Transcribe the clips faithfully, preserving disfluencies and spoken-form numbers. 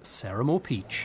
Sarah Moore-Peach.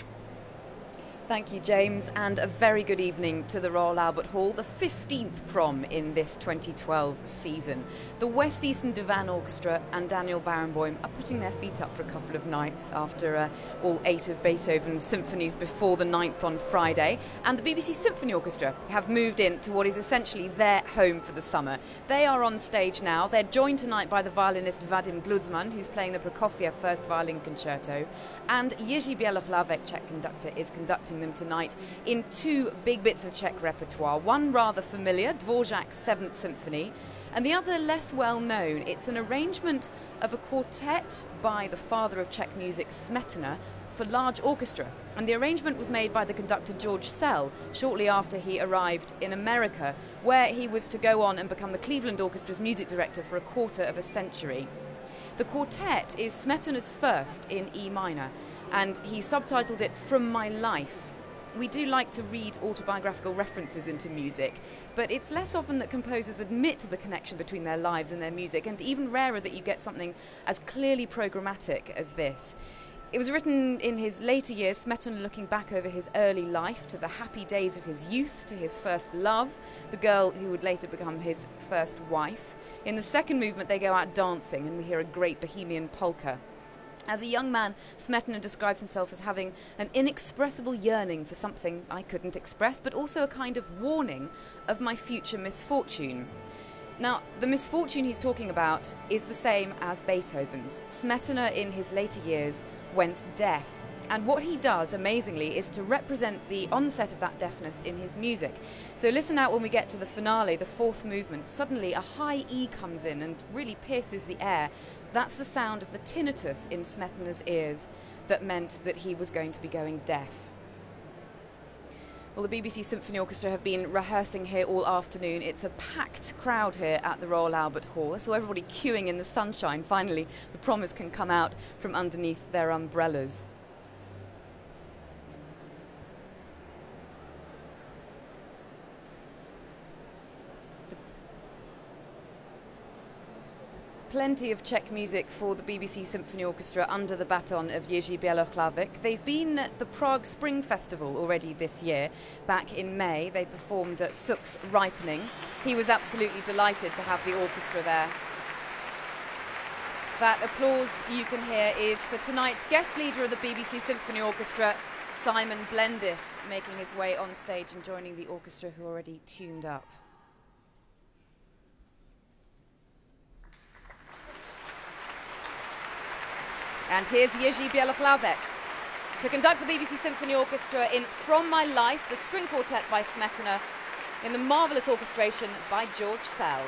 Thank you, James, and a very good evening to the Royal Albert Hall, the fifteenth prom in this twenty twelve season. The West Eastern Divan Orchestra and Daniel Barenboim are putting their feet up for a couple of nights after uh, all eight of Beethoven's symphonies before the ninth on Friday, and the B B C Symphony Orchestra have moved in to what is essentially their home for the summer. They are on stage now. They're joined tonight by the violinist Vadim Gludzman, who's playing the Prokofiev First Violin Concerto, and Jiří Bělohlavek, Czech conductor, is conducting them tonight in two big bits of Czech repertoire. One rather familiar, Dvořák's Seventh Symphony, and the other less well known. It's an arrangement of a quartet by the father of Czech music, Smetana, for large orchestra. And the arrangement was made by the conductor George Szell shortly after he arrived in America, where he was to go on and become the Cleveland Orchestra's music director for a quarter of a century. The quartet is Smetana's first in E minor, and he subtitled it From My Life. We do like to read autobiographical references into music, but it's less often that composers admit to the connection between their lives and their music, and even rarer that you get something as clearly programmatic as this. It was written in his later years, Smetana looking back over his early life to the happy days of his youth, to his first love, the girl who would later become his first wife. In the second movement, they go out dancing, and we hear a great Bohemian polka. As a young man, Smetana describes himself as having an inexpressible yearning for something I couldn't express, but also a kind of warning of my future misfortune. Now, the misfortune he's talking about is the same as Beethoven's. Smetana, in his later years, went deaf. And what he does, amazingly, is to represent the onset of that deafness in his music. So listen out when we get to the finale, the fourth movement. Suddenly a high E comes in and really pierces the air. That's the sound of the tinnitus in Smetana's ears that meant that he was going to be going deaf. Well, the B B C Symphony Orchestra have been rehearsing here all afternoon. It's a packed crowd here at the Royal Albert Hall. I saw everybody queuing in the sunshine. Finally, the prommers can come out from underneath their umbrellas. Plenty of Czech music for the B B C Symphony Orchestra under the baton of Jiří Bělohlavek. They've been at the Prague Spring Festival already this year. Back in May, they performed at Suk's Ripening. He was absolutely delighted to have the orchestra there. That applause you can hear is for tonight's guest leader of the B B C Symphony Orchestra, Simon Blendis, making his way on stage and joining the orchestra who are already tuned up. And here's Jiří Bělohlavek to conduct the B B C Symphony Orchestra in From My Life, the string quartet by Smetana, in the marvellous orchestration by George Szell.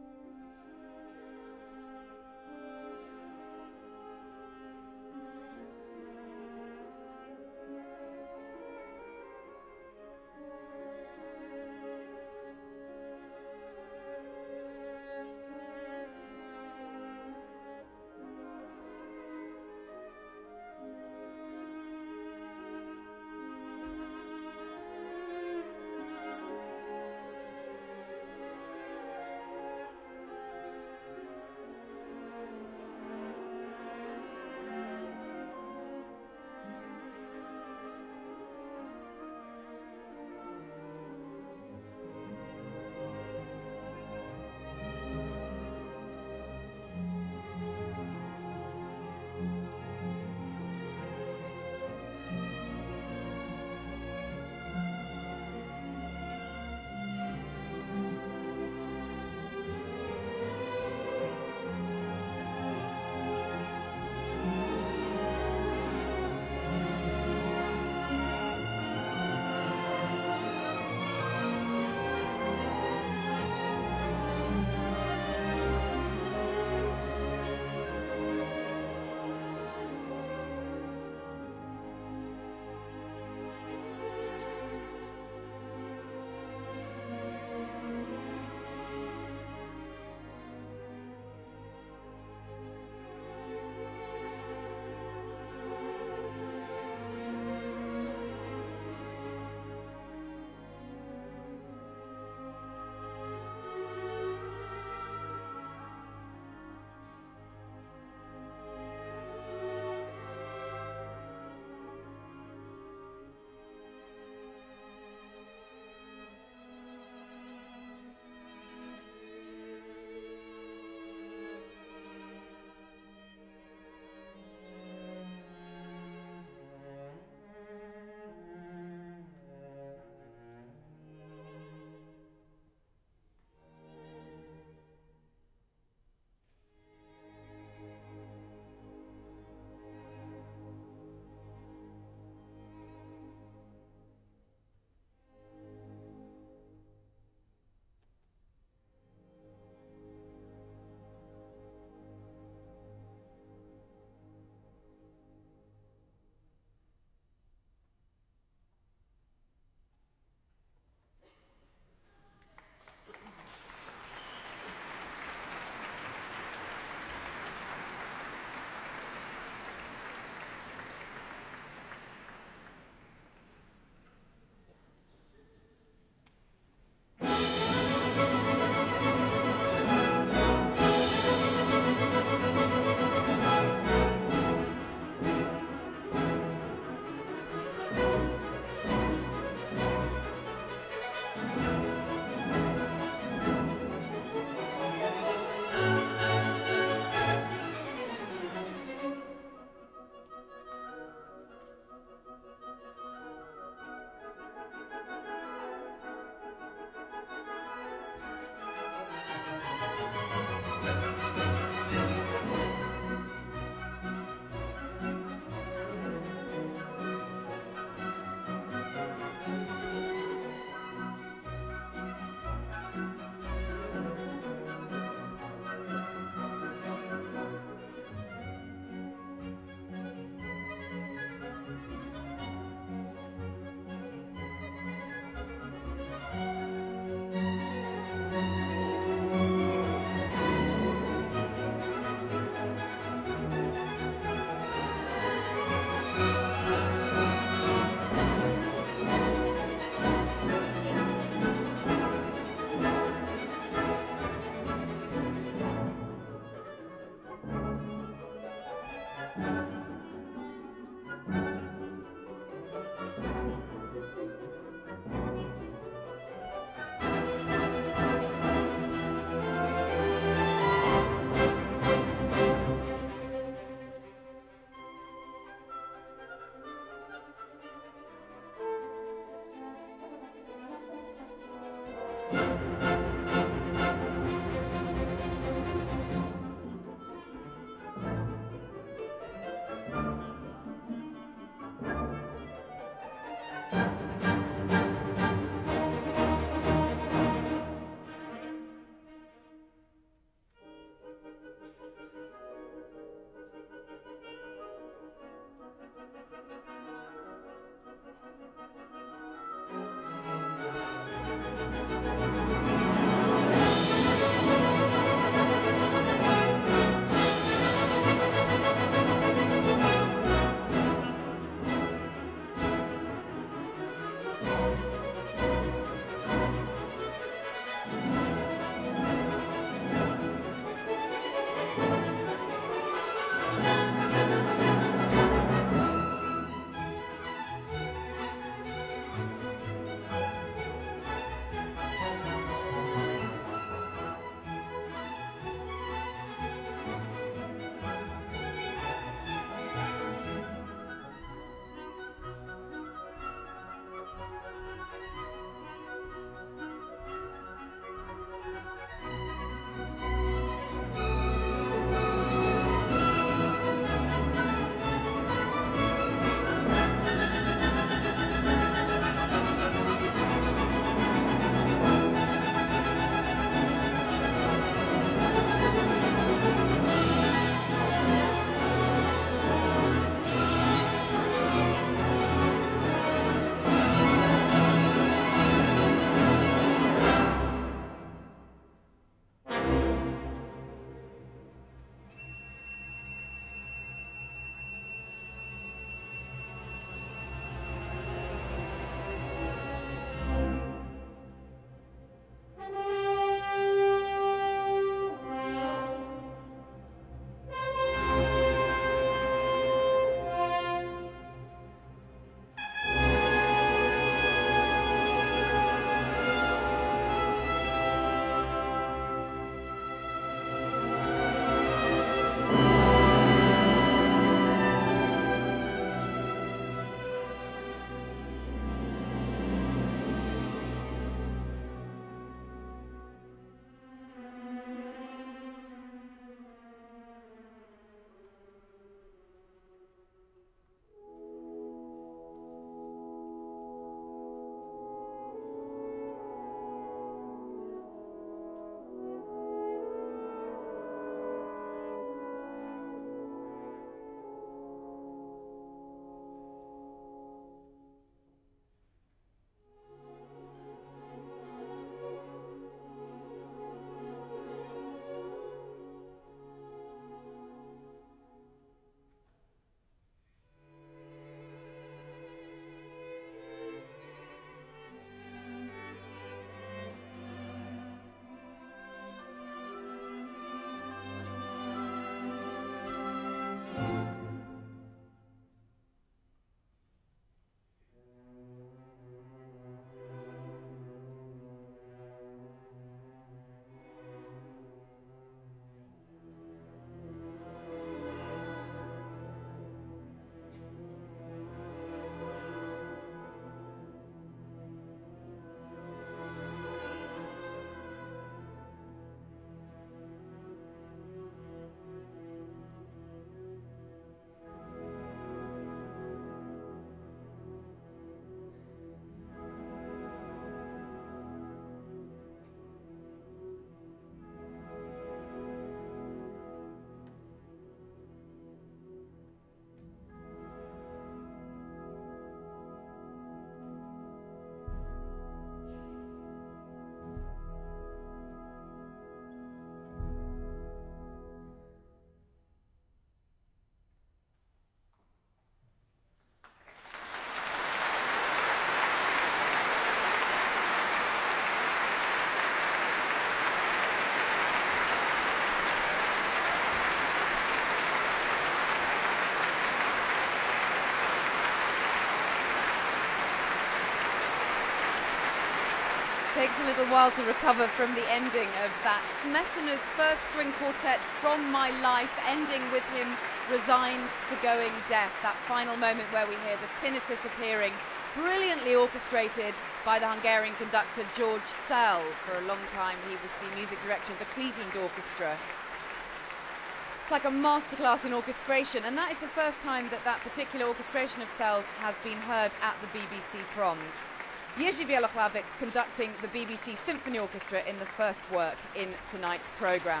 Takes a little while to recover from the ending of that. Smetana's first string quartet, From My Life, ending with him resigned to going deaf. That final moment where we hear the tinnitus appearing, brilliantly orchestrated by the Hungarian conductor George Szell. For a long time he was the music director of the Cleveland Orchestra. It's like a masterclass in orchestration, and that is the first time that that particular orchestration of Szell's has been heard at the B B C Proms. Jerzy Bielochlavic conducting the B B C Symphony Orchestra in the first work in tonight's programme.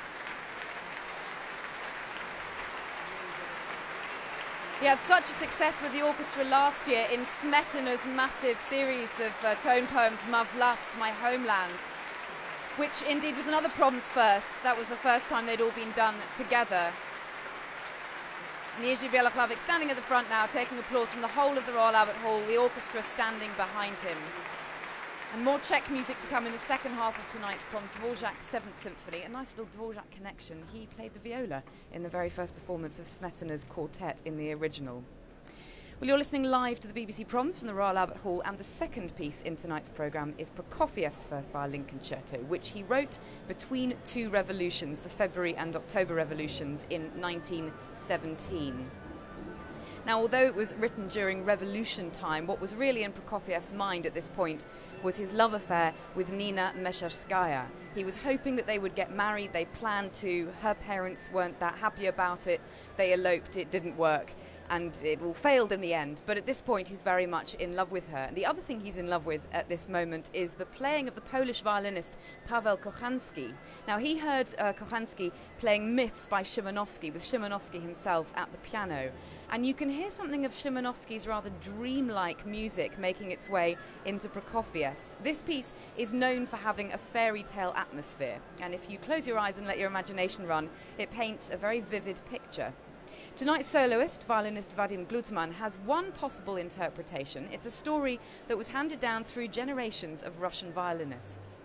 He had such a success with the orchestra last year in Smetana's massive series of uh, tone poems, Ma Vlast, My Homeland, which indeed was another Proms first. That was the first time they'd all been done together. Jerzy Bielochlavic standing at the front now, taking applause from the whole of the Royal Albert Hall, the orchestra standing behind him. And more Czech music to come in the second half of tonight's prom. Dvorak's Seventh Symphony, a nice little Dvorak connection. He played the viola in the very first performance of Smetana's quartet in the original. Well, you're listening live to the B B C Proms from the Royal Albert Hall, and the second piece in tonight's programme is Prokofiev's first violin concerto, which he wrote between two revolutions, the February and October revolutions, in nineteen seventeen. Now, although it was written during revolution time, what was really in Prokofiev's mind at this point was his love affair with Nina Mesherskaya. He was hoping that they would get married. They planned to. Her parents weren't that happy about it. They eloped. It didn't work. And it all failed in the end. But at this point, he's very much in love with her. And the other thing he's in love with at this moment is the playing of the Polish violinist Paweł Kochanski. Now, he heard uh, Kochanski playing Myths by Szymanowski, with Szymanowski himself at the piano. And you can hear something of Szymanowski's rather dreamlike music making its way into Prokofiev's. This piece is known for having a fairy tale atmosphere. And if you close your eyes and let your imagination run, it paints a very vivid picture. Tonight's soloist, violinist Vadim Gludzman, has one possible interpretation. It's a story that was handed down through generations of Russian violinists.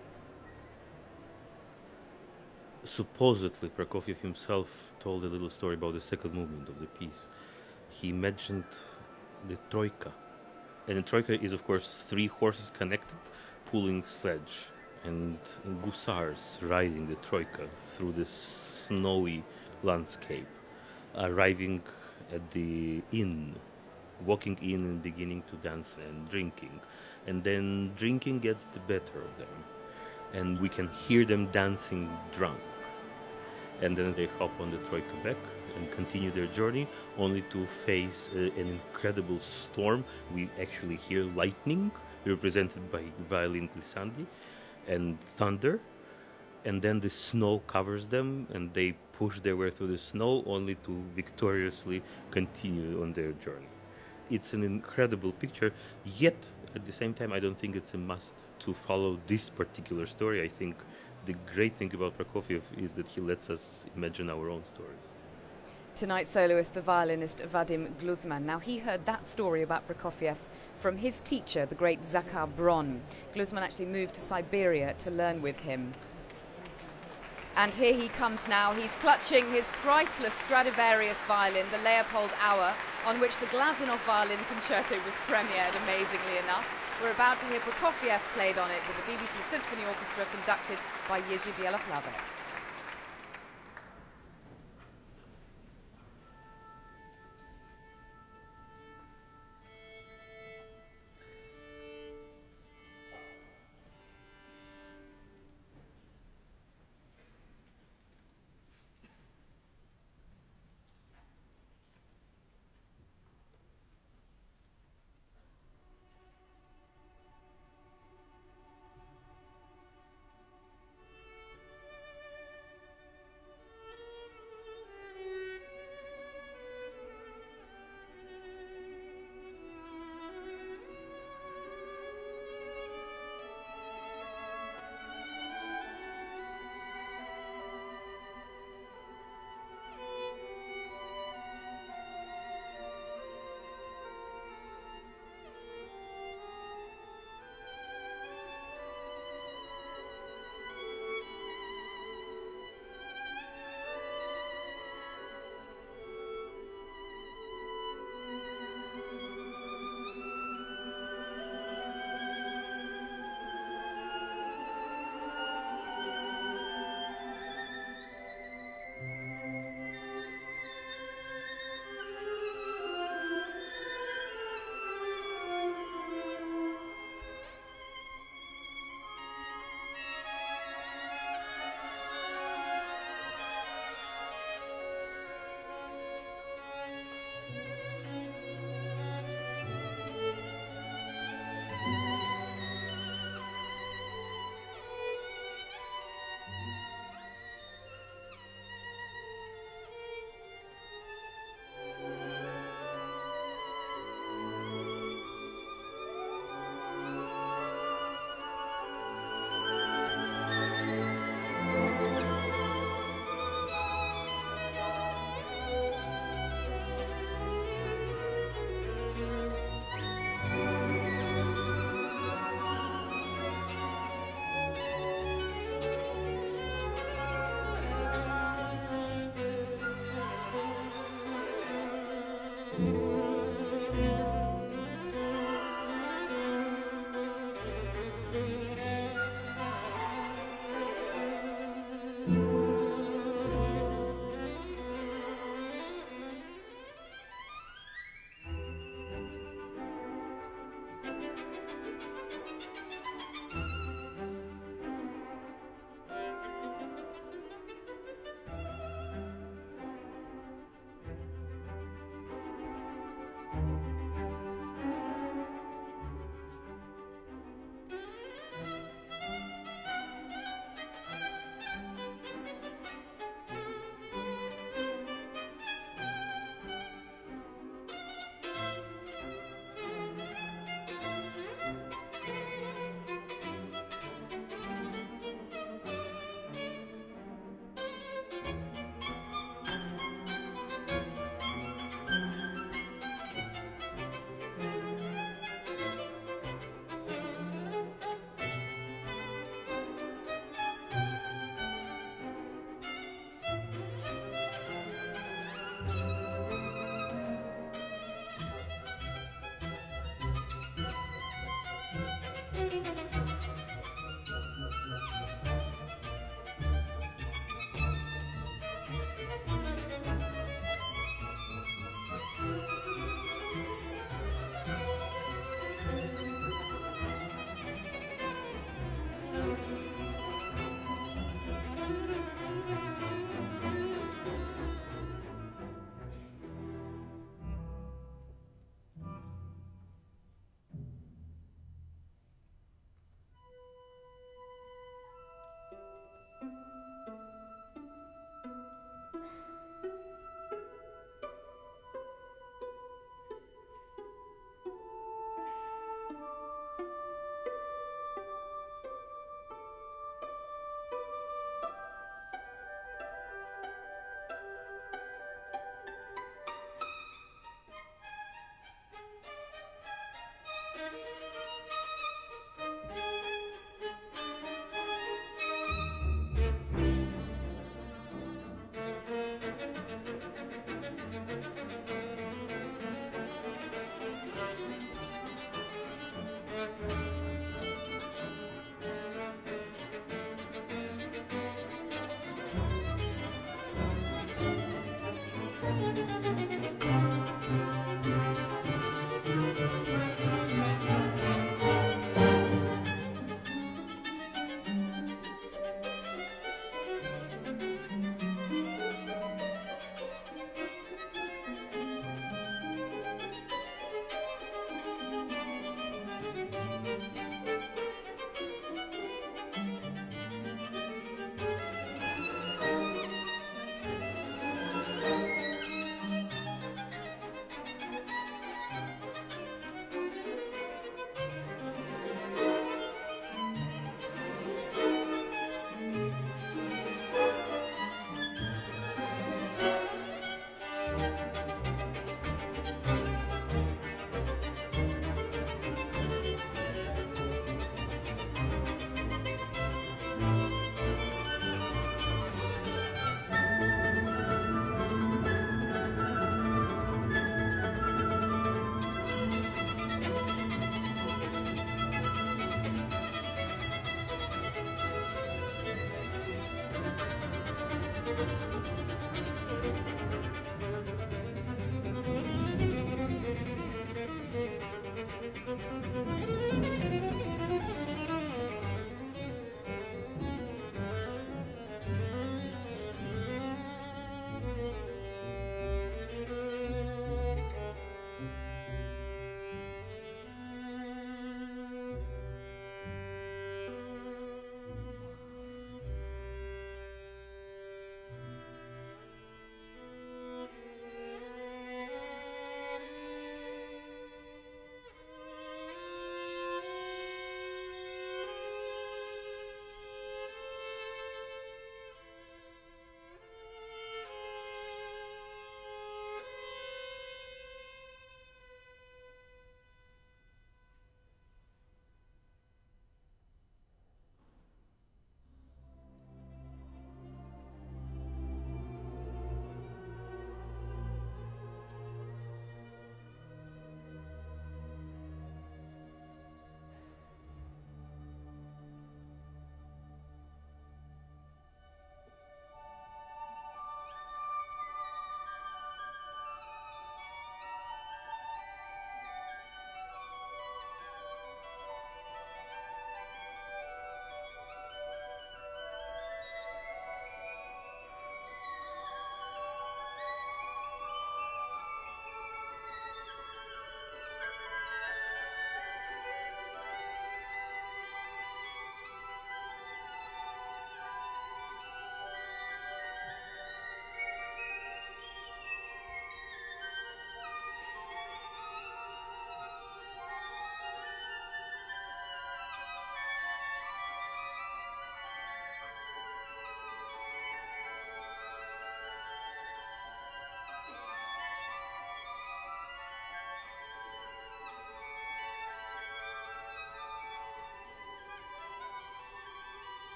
Supposedly, Prokofiev himself told a little story about the second movement of the piece. He mentioned the troika. And the troika is, of course, three horses connected, pulling sledge, and guisards riding the troika through this snowy landscape, arriving at the inn, walking in and beginning to dance and drinking. And then drinking gets the better of them. And we can hear them dancing drunk. And then they hop on the troika back and continue their journey, only to face uh, an incredible storm. We actually hear lightning, represented by violin glissandi, and thunder. And then the snow covers them, and they push their way through the snow, only to victoriously continue on their journey. It's an incredible picture, yet at the same time I don't think it's a must to follow this particular story. I think the great thing about Prokofiev is that he lets us imagine our own stories. Tonight's soloist, the violinist Vadim Gludzman. Now, he heard that story about Prokofiev from his teacher, the great Zakhar Bron. Gludzman actually moved to Siberia to learn with him. And here he comes now. He's clutching his priceless Stradivarius violin, the Leopold Auer, on which the Glazunov violin concerto was premiered, amazingly enough. We're about to hear Prokofiev played on it with the B B C Symphony Orchestra conducted by Jerzy Bielochlavic.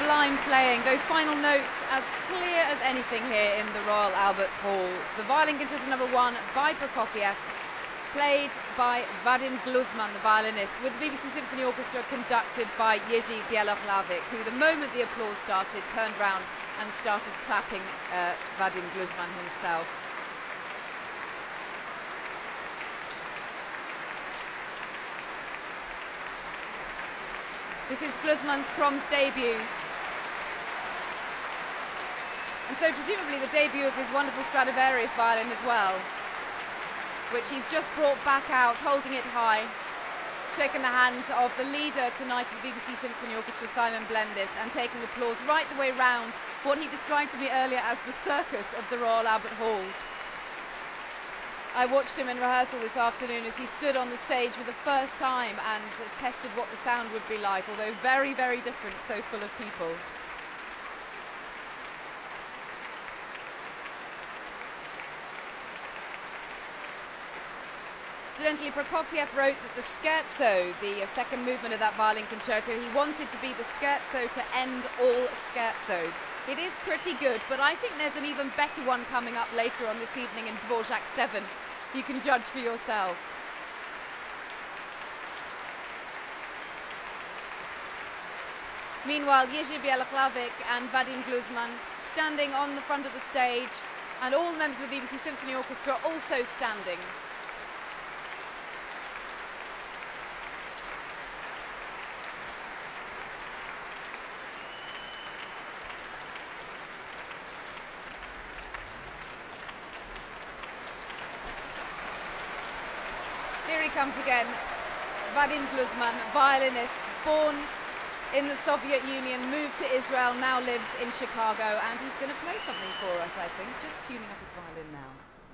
sublime playing, those final notes as clear as anything here in the Royal Albert Hall. The violin concerto number one by Prokofiev, played by Vadim Gluzman, the violinist, with the B B C Symphony Orchestra conducted by Jerzy Bieloplavik, who the moment the applause started turned round and started clapping uh, Vadim Gluzman himself. This is Gluzman's Proms debut. And so presumably the debut of his wonderful Stradivarius violin as well, which he's just brought back out, holding it high, shaking the hand of the leader tonight of the B B C Symphony Orchestra, Simon Blendis, and taking applause right the way round what he described to me earlier as the circus of the Royal Albert Hall. I watched him in rehearsal this afternoon as he stood on the stage for the first time and tested what the sound would be like, although very, very different, so full of people. Incidentally, Prokofiev wrote that the scherzo, the second movement of that violin concerto, he wanted to be the scherzo to end all scherzos. It is pretty good, but I think there's an even better one coming up later on this evening in Dvorak seven. You can judge for yourself. Meanwhile, Jerzy Bieloplavik and Vadim Gluzman standing on the front of the stage, and all members of the B B C Symphony Orchestra also standing. Here he comes again, Vadim Gluzman, violinist, born in the Soviet Union, moved to Israel, now lives in Chicago, and he's going to play something for us, I think, just tuning up his violin now.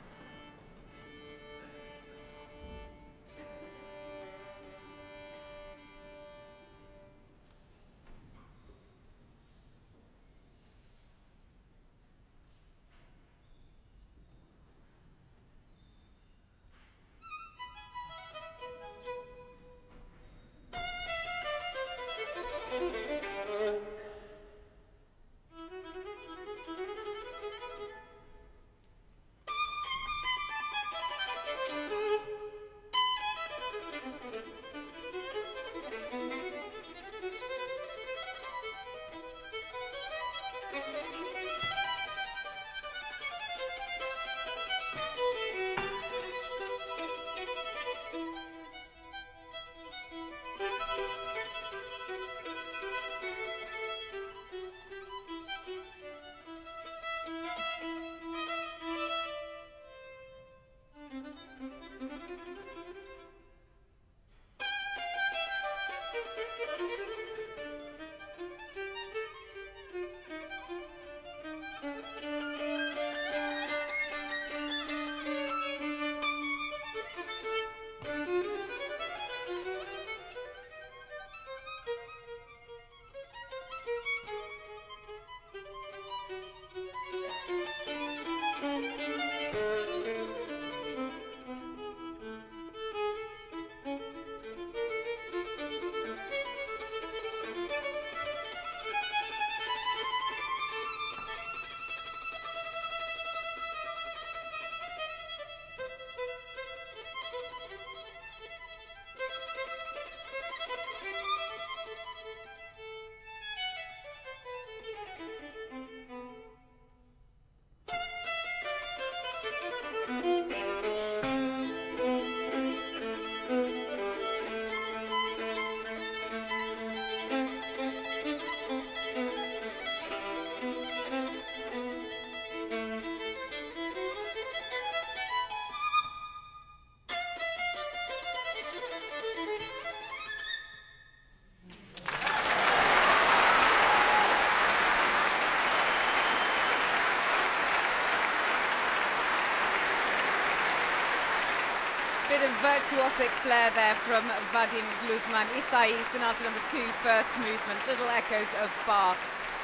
Bit of virtuosic flair there from Vadim Gluzman. Isai Sonata number two, first movement, little echoes of Bach.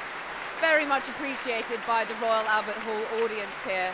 Very much appreciated by the Royal Albert Hall audience here.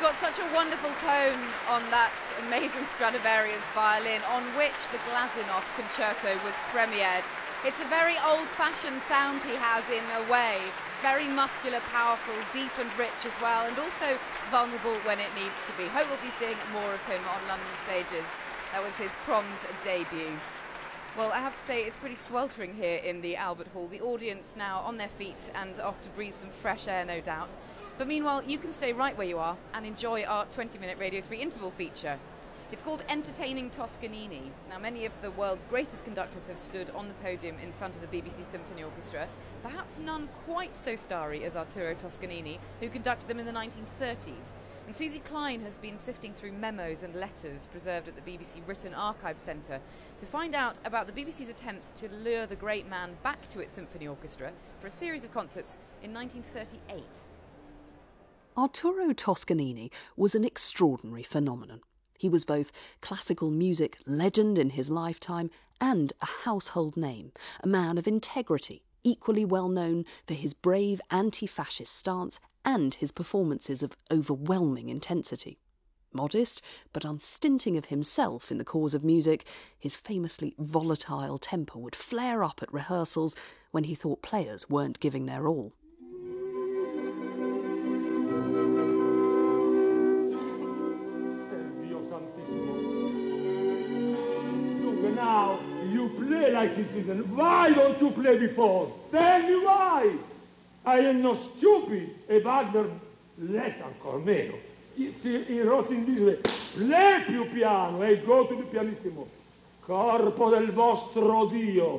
got such a wonderful tone on that amazing Stradivarius violin on which the Glazunov concerto was premiered. It's a very old-fashioned sound he has in a way, very muscular, powerful, deep and rich as well, and also vulnerable when it needs to be. Hope we'll be seeing more of him on London stages. That was his proms debut. Well, I have to say it's pretty sweltering here in the Albert Hall. The audience now on their feet and off to breathe some fresh air, no doubt. But meanwhile, you can stay right where you are and enjoy our twenty-minute Radio three interval feature. It's called Entertaining Toscanini. Now, many of the world's greatest conductors have stood on the podium in front of the B B C Symphony Orchestra, perhaps none quite so starry as Arturo Toscanini, who conducted them in the nineteen thirties. And Susie Klein has been sifting through memos and letters preserved at the B B C Written Archive Centre to find out about the B B C's attempts to lure the great man back to its symphony orchestra for a series of concerts in nineteen thirty-eight. Arturo Toscanini was an extraordinary phenomenon. He was both classical music legend in his lifetime and a household name, a man of integrity, equally well known for his brave anti-fascist stance and his performances of overwhelming intensity. Modest, but unstinting of himself in the cause of music, his famously volatile temper would flare up at rehearsals when he thought players weren't giving their all. Now, you play like this season. Why don't you play before? Tell me why. I am not stupid. E Wagner, less ancora meno. He, he wrote in this way, play più piano e go to the pianissimo. Corpo del vostro Dio.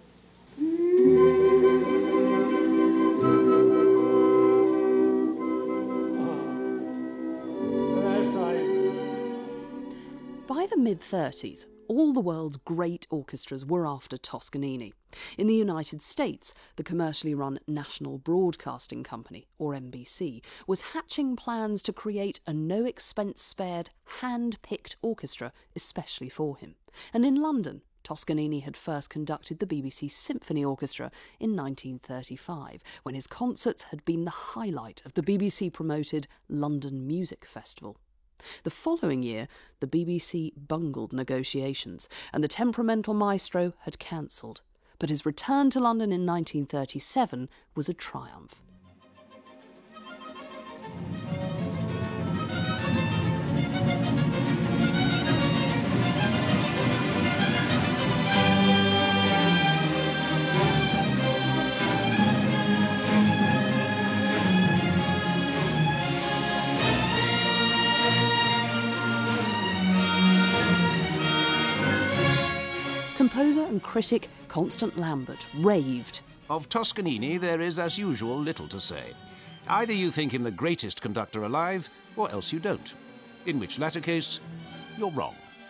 By the mid-thirties, all the world's great orchestras were after Toscanini. In the United States, the commercially run National Broadcasting Company, or N B C, was hatching plans to create a no-expense-spared, hand-picked orchestra especially for him. And in London, Toscanini had first conducted the B B C Symphony Orchestra in nineteen thirty-five, when his concerts had been the highlight of the B B C-promoted London Music Festival. The following year, the B B C bungled negotiations, and the temperamental maestro had cancelled. But his return to London in nineteen thirty-seven was a triumph. Composer and critic Constant Lambert raved. Of Toscanini there is, as usual, little to say. Either you think him the greatest conductor alive, or else you don't. In which latter case, you're wrong.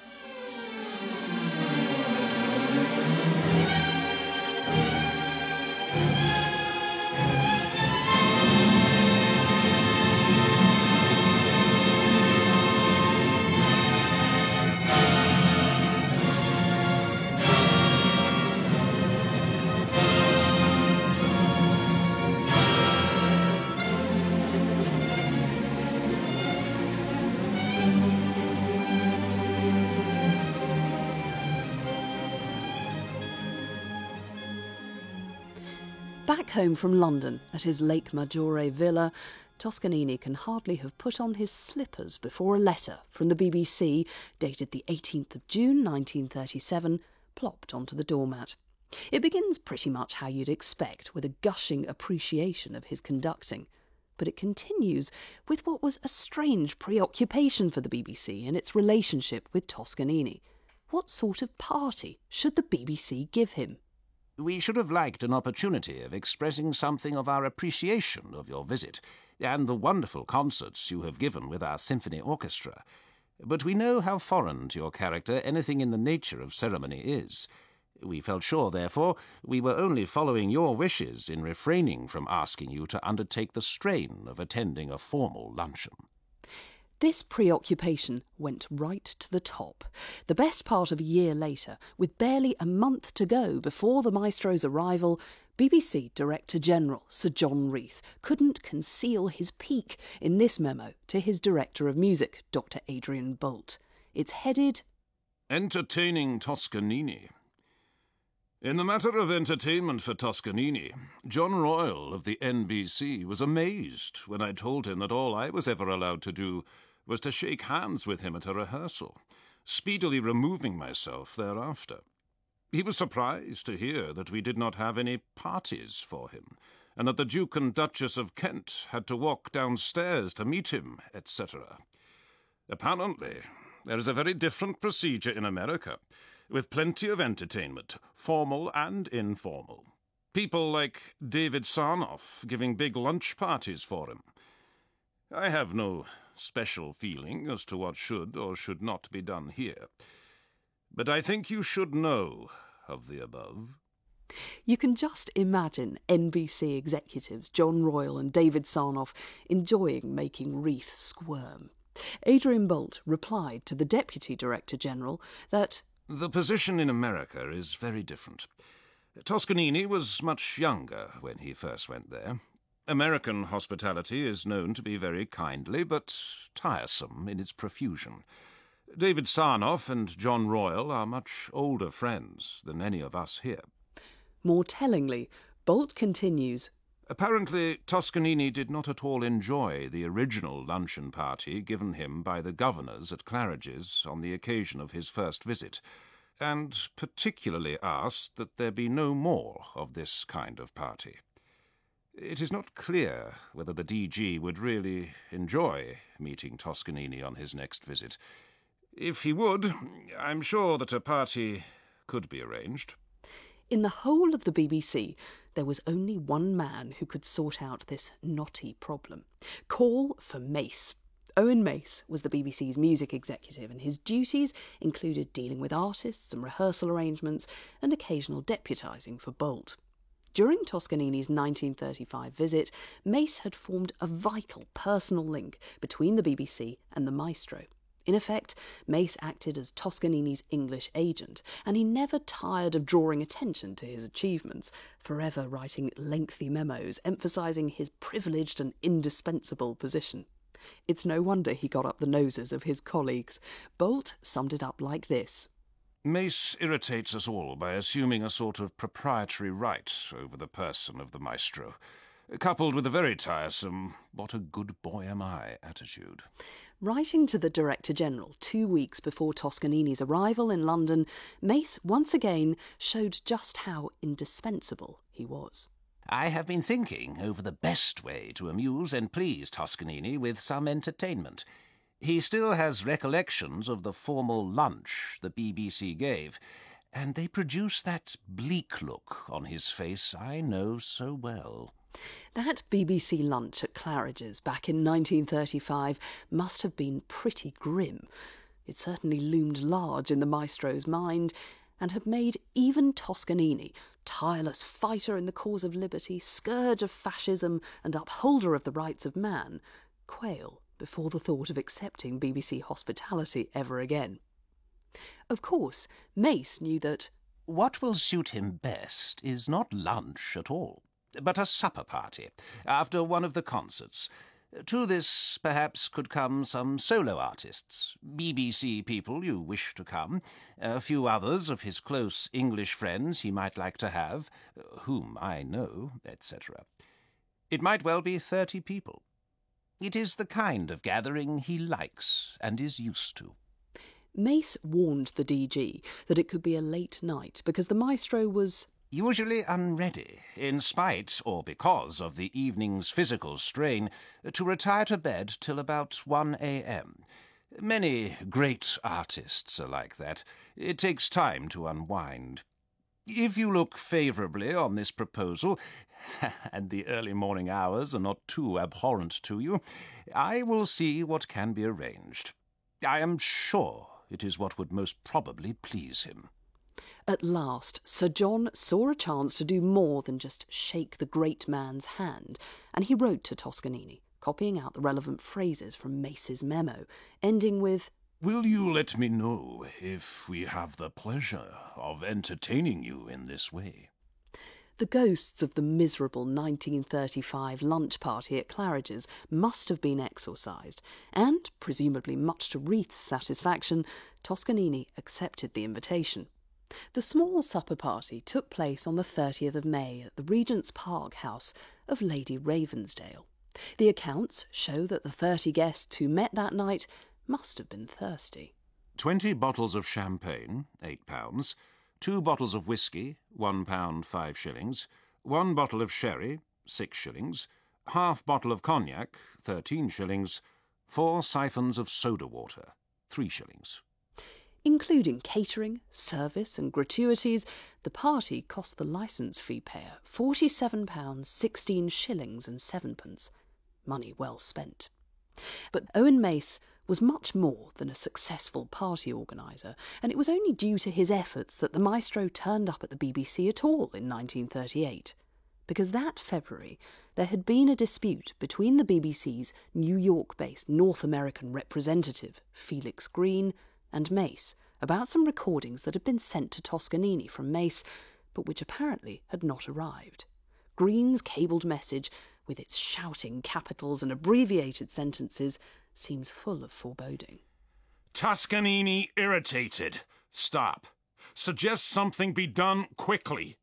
Back home from London, at his Lake Maggiore villa, Toscanini can hardly have put on his slippers before a letter from the B B C, dated the eighteenth of June nineteen thirty-seven, plopped onto the doormat. It begins pretty much how you'd expect, with a gushing appreciation of his conducting. But it continues with what was a strange preoccupation for the B B C in its relationship with Toscanini. What sort of party should the B B C give him? We should have liked an opportunity of expressing something of our appreciation of your visit, and the wonderful concerts you have given with our symphony orchestra. But we know how foreign to your character anything in the nature of ceremony is. We felt sure, therefore, we were only following your wishes in refraining from asking you to undertake the strain of attending a formal luncheon. This preoccupation went right to the top. The best part of a year later, with barely a month to go before the maestro's arrival, B B C Director-General Sir John Reith couldn't conceal his pique in this memo to his Director of Music, Doctor Adrian Boult. It's headed, Entertaining Toscanini. In the matter of entertainment for Toscanini, John Royle of the N B C was amazed when I told him that all I was ever allowed to do was to shake hands with him at a rehearsal, speedily removing myself thereafter. He was surprised to hear that we did not have any parties for him, and that the Duke and Duchess of Kent had to walk downstairs to meet him, et cetera. Apparently, there is a very different procedure in America, with plenty of entertainment, formal and informal. People like David Sarnoff giving big lunch parties for him. I have no special feeling as to what should or should not be done here, but I think you should know of the above. You can just imagine N B C executives John Royle and David Sarnoff enjoying making Reith squirm. Adrian Boult replied to the Deputy Director-General that the position in America is very different. Toscanini was much younger when he first went there. American hospitality is known to be very kindly, but tiresome in its profusion. David Sarnoff and John Royle are much older friends than any of us here. More tellingly, Boult continues, apparently, Toscanini did not at all enjoy the original luncheon party given him by the governors at Claridge's on the occasion of his first visit, and particularly asked that there be no more of this kind of party. It is not clear whether the D G would really enjoy meeting Toscanini on his next visit. If he would, I'm sure that a party could be arranged. In the whole of the B B C, there was only one man who could sort out this knotty problem. Call for Mace. Owen Mace was the B B C's music executive, and his duties included dealing with artists and rehearsal arrangements and occasional deputising for Boult. During Toscanini's nineteen thirty-five visit, Mace had formed a vital personal link between the B B C and the maestro. In effect, Mace acted as Toscanini's English agent, and he never tired of drawing attention to his achievements, forever writing lengthy memos emphasising his privileged and indispensable position. It's no wonder he got up the noses of his colleagues. Boult summed it up like this. Mace irritates us all by assuming a sort of proprietary right over the person of the maestro, coupled with a very tiresome, what a good boy am I attitude. Writing to the Director-General two weeks before Toscanini's arrival in London, Mace once again showed just how indispensable he was. I have been thinking over the best way to amuse and please Toscanini with some entertainment. He still has recollections of the formal lunch the B B C gave, and they produce that bleak look on his face I know so well. That B B C lunch at Claridge's back in nineteen thirty-five must have been pretty grim. It certainly loomed large in the maestro's mind, and had made even Toscanini, tireless fighter in the cause of liberty, scourge of fascism and upholder of the rights of man, quail before the thought of accepting B B C hospitality ever again. Of course, Mace knew that what will suit him best is not lunch at all, but a supper party after one of the concerts. To this, perhaps, could come some solo artists, B B C people you wish to come, a few others of his close English friends he might like to have, whom I know, et cetera. It might well be thirty people. It is the kind of gathering he likes and is used to. Mace warned the D G that it could be a late night because the maestro was usually unready, in spite or because of the evening's physical strain, to retire to bed till about one a.m. Many great artists are like that. It takes time to unwind. If you look favourably on this proposal, and the early morning hours are not too abhorrent to you, I will see what can be arranged. I am sure it is what would most probably please him. At last, Sir John saw a chance to do more than just shake the great man's hand, and he wrote to Toscanini, copying out the relevant phrases from Mace's memo, ending with, "Will you let me know if we have the pleasure of entertaining you in this way?" The ghosts of the miserable nineteen thirty-five lunch party at Claridge's must have been exorcised, and, presumably much to Reith's satisfaction, Toscanini accepted the invitation. The small supper party took place on the thirtieth of May at the Regent's Park house of Lady Ravensdale. The accounts show that the thirty guests who met that night must have been thirsty. Twenty bottles of champagne, eight pounds, two bottles of whisky, one pound five shillings, one bottle of sherry, six shillings, half bottle of cognac, thirteen shillings, four siphons of soda water, three shillings. Including catering, service and gratuities, the party cost the licence fee payer forty-seven pounds sixteen shillings and sevenpence. Money well spent. But Owen Mace was much more than a successful party organiser, and it was only due to his efforts that the maestro turned up at the B B C at all in nineteen thirty-eight. Because that February there had been a dispute between the B B C's New York-based North American representative, Felix Green, and Mace about some recordings that had been sent to Toscanini from Mace, but which apparently had not arrived. Green's cabled message, with its shouting capitals and abbreviated sentences, seems full of foreboding. "Toscanini irritated. Stop. Suggest something be done quickly."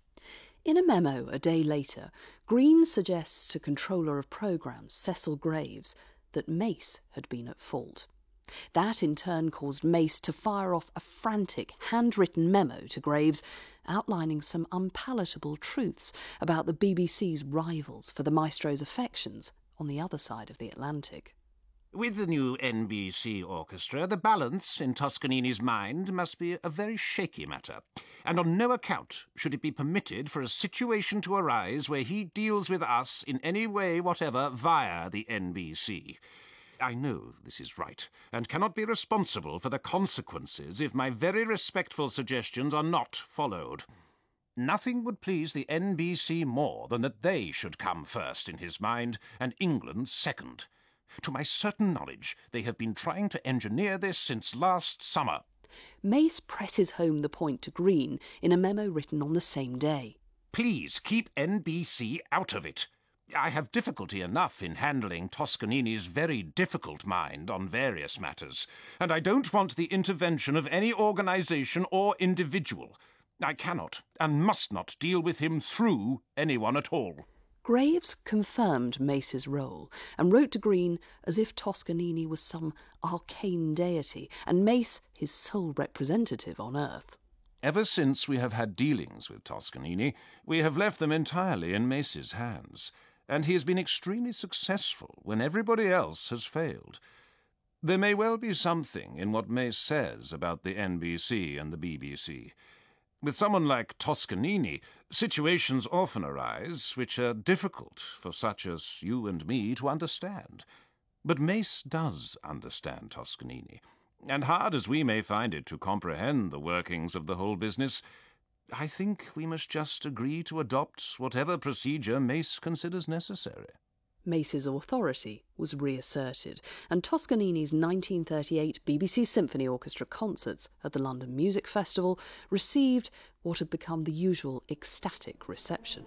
In a memo a day later, Green suggests to Controller of Programmes Cecil Graves that Mace had been at fault. That in turn caused Mace to fire off a frantic, handwritten memo to Graves outlining some unpalatable truths about the B B C's rivals for the maestro's affections on the other side of the Atlantic. "With the new N B C orchestra, the balance in Toscanini's mind must be a very shaky matter, and on no account should it be permitted for a situation to arise where he deals with us in any way whatever via the N B C. I know this is right, and cannot be responsible for the consequences if my very respectful suggestions are not followed. Nothing would please the N B C more than that they should come first in his mind, and England second. To my certain knowledge, they have been trying to engineer this since last summer." Mace presses home the point to Green in a memo written on the same day. "Please keep N B C out of it. I have difficulty enough in handling Toscanini's very difficult mind on various matters, and I don't want the intervention of any organisation or individual. I cannot and must not deal with him through anyone at all." Graves confirmed Mace's role and wrote to Green as if Toscanini was some arcane deity and Mace his sole representative on earth. "Ever since we have had dealings with Toscanini, we have left them entirely in Mace's hands, and he has been extremely successful when everybody else has failed. There may well be something in what Mace says about the N B C and the B B C. With someone like Toscanini, situations often arise which are difficult for such as you and me to understand. But Mace does understand Toscanini, and hard as we may find it to comprehend the workings of the whole business, I think we must just agree to adopt whatever procedure Mace considers necessary." Mace's authority was reasserted, and Toscanini's nineteen thirty-eight B B C Symphony Orchestra concerts at the London Music Festival received what had become the usual ecstatic reception.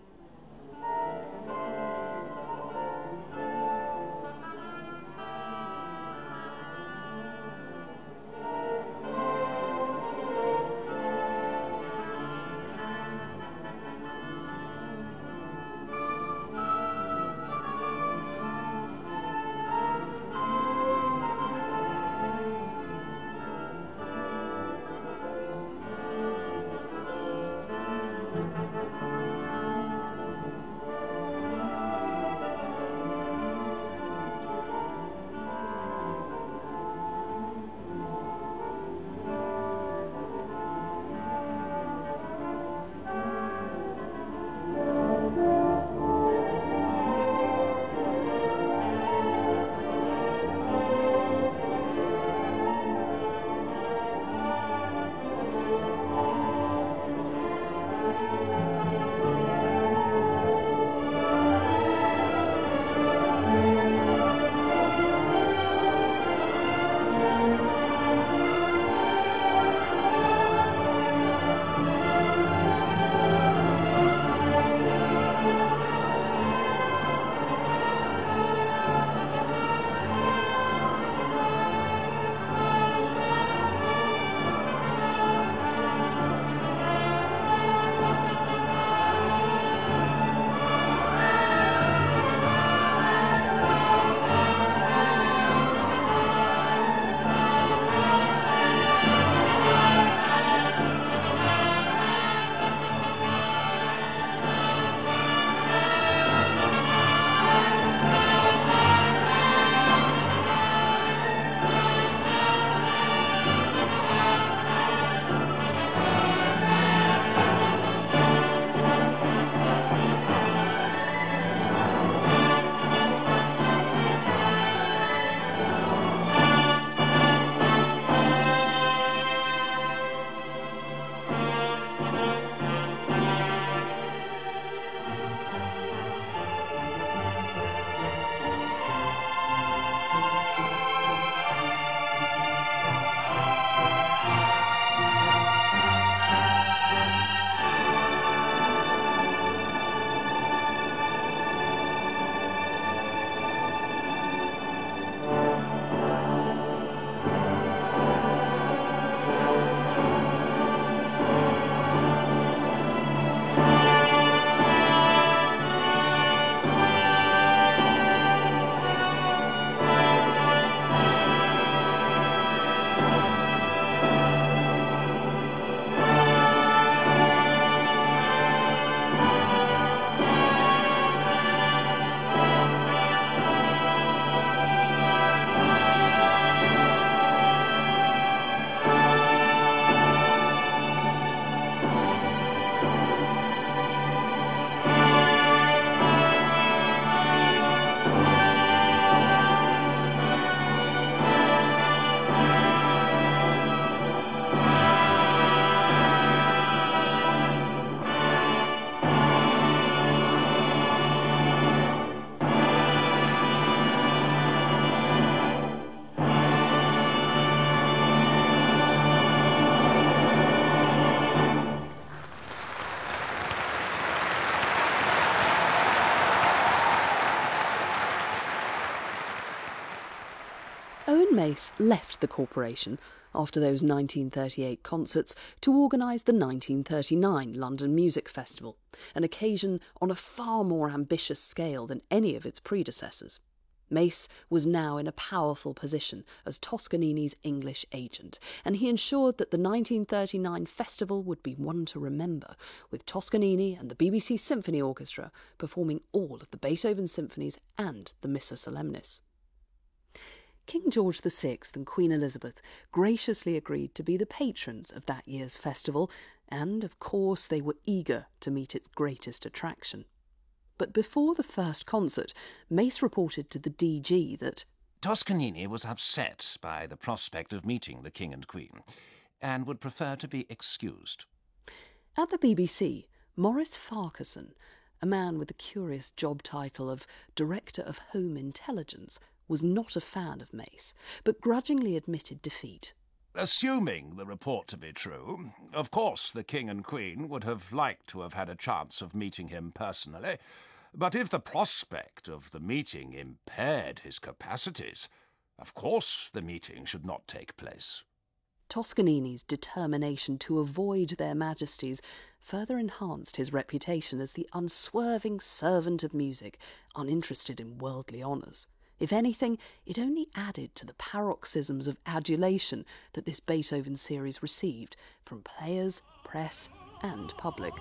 John Mace left the corporation after those nineteen thirty-eight concerts to organise the nineteen thirty-nine London Music Festival, an occasion on a far more ambitious scale than any of its predecessors. Mace was now in a powerful position as Toscanini's English agent, and he ensured that the nineteen thirty-nine festival would be one to remember, with Toscanini and the B B C Symphony Orchestra performing all of the Beethoven symphonies and the Missa Solemnis. King George the Sixth and Queen Elizabeth graciously agreed to be the patrons of that year's festival, and, of course, they were eager to meet its greatest attraction. But before the first concert, Mace reported to the D G that Toscanini was upset by the prospect of meeting the King and Queen, and would prefer to be excused. At the B B C, Maurice Farquharson, a man with the curious job title of Director of Home Intelligence, was not a fan of Mace, but grudgingly admitted defeat. Assuming the report to be true, of course the King and Queen would have liked to have had a chance of meeting him personally, but if the prospect of the meeting impaired his capacities, of course the meeting should not take place. Toscanini's determination to avoid their majesties further enhanced his reputation as the unswerving servant of music, uninterested in worldly honours. If anything, it only added to the paroxysms of adulation that this Beethoven series received from players, press, and public.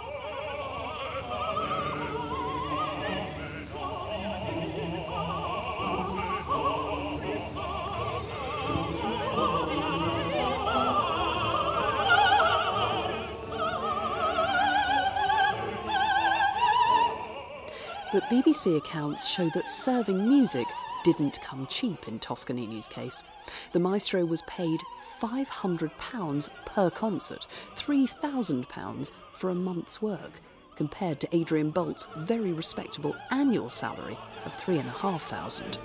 But B B C accounts show that serving music didn't come cheap in Toscanini's case. The maestro was paid five hundred pounds per concert, three thousand pounds for a month's work, compared to Adrian Bolt's very respectable annual salary of three and a half thousand.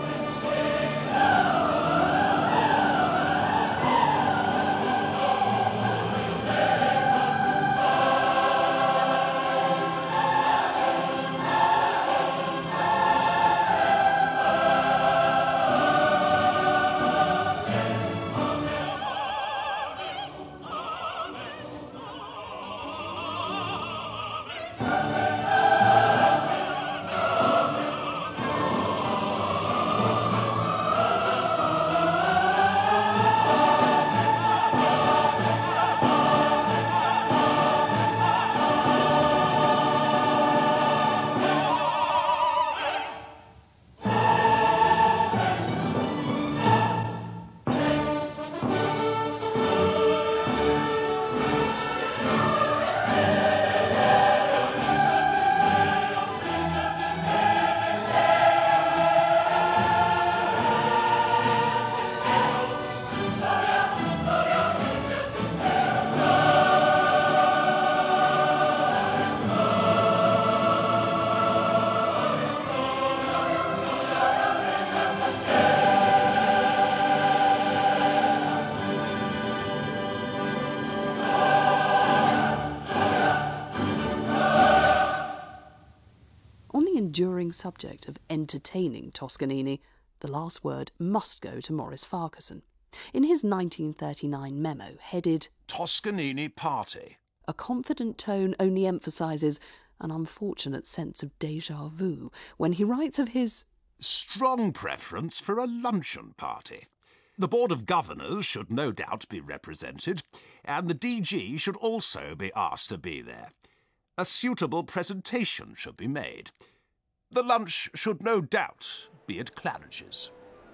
Enduring subject of entertaining Toscanini, the last word must go to Maurice Farquharson. In his nineteen thirty-nine memo headed Toscanini Party, a confident tone only emphasises an unfortunate sense of déjà vu when he writes of his strong preference for a luncheon party. The Board of Governors should no doubt be represented, and the D G should also be asked to be there. A suitable presentation should be made. The lunch should no doubt be at Claridge's.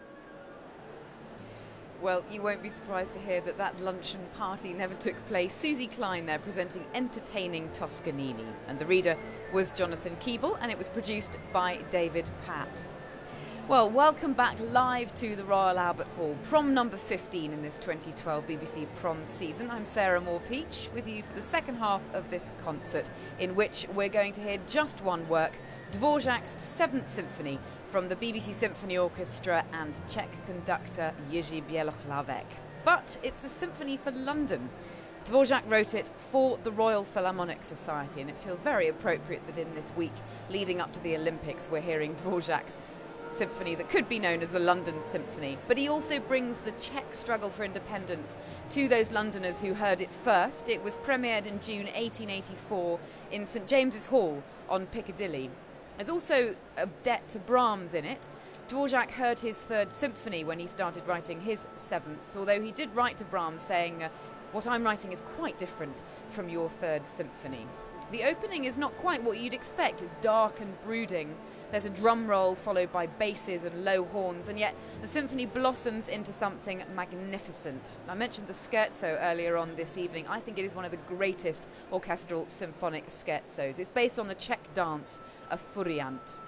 Well, you won't be surprised to hear that that luncheon party never took place. Susie Klein there presenting Entertaining Toscanini. And the reader was Jonathan Keeble, and it was produced by David Papp. Well, welcome back live to the Royal Albert Hall, prom number fifteen in this twenty twelve B B C prom season. I'm Sarah Moore-Peach with you for the second half of this concert, in which we're going to hear just one work, Dvorak's Seventh Symphony, from the B B C Symphony Orchestra and Czech conductor Jiří Bělohlavek. But it's a symphony for London. Dvorak wrote it for the Royal Philharmonic Society, and it feels very appropriate that in this week leading up to the Olympics we're hearing Dvorak's symphony that could be known as the London Symphony. But he also brings the Czech struggle for independence to those Londoners who heard it first. It was premiered in June eighteen eighty-four in St James's Hall on Piccadilly. There's also a debt to Brahms in it. Dvorak heard his third symphony when he started writing his seventh, although he did write to Brahms saying, uh, what I'm writing is quite different from your third symphony. The opening is not quite what you'd expect. It's dark and brooding. There's a drum roll followed by basses and low horns, and yet the symphony blossoms into something magnificent. I mentioned the scherzo earlier on this evening. I think it is one of the greatest orchestral symphonic scherzos. It's based on the Czech dance, a furiant.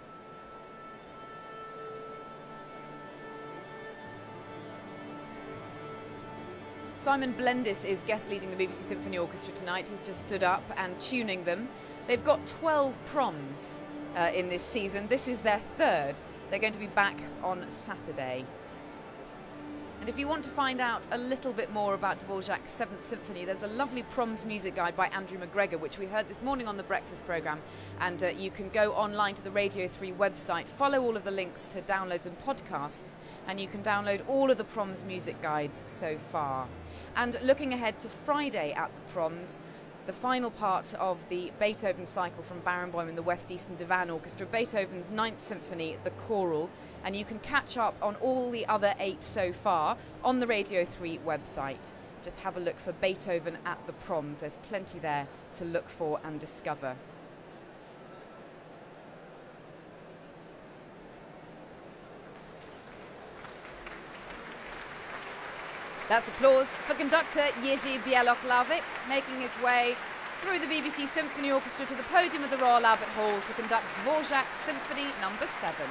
Simon Blendis is guest leading the B B C Symphony Orchestra tonight. He's just stood up and tuning them. They've got twelve proms uh, in this season. This is their third. They're going to be back on Saturday. And if you want to find out a little bit more about Dvorak's Seventh Symphony, there's a lovely proms music guide by Andrew McGregor, which we heard this morning on the breakfast programme. And uh, you can go online to the Radio three website, follow all of the links to downloads and podcasts, and you can download all of the proms music guides so far. And looking ahead to Friday at the proms, the final part of the Beethoven cycle from Barenboim and the West Eastern Divan Orchestra, Beethoven's Ninth Symphony, the choral, and you can catch up on all the other eight so far on the Radio three website. Just have a look for Beethoven at the proms. There's plenty there to look for and discover. That's applause for conductor Jerzy Bielok-Lawik, making his way through the B B C Symphony Orchestra to the podium of the Royal Albert Hall to conduct Dvorak's Symphony number seven.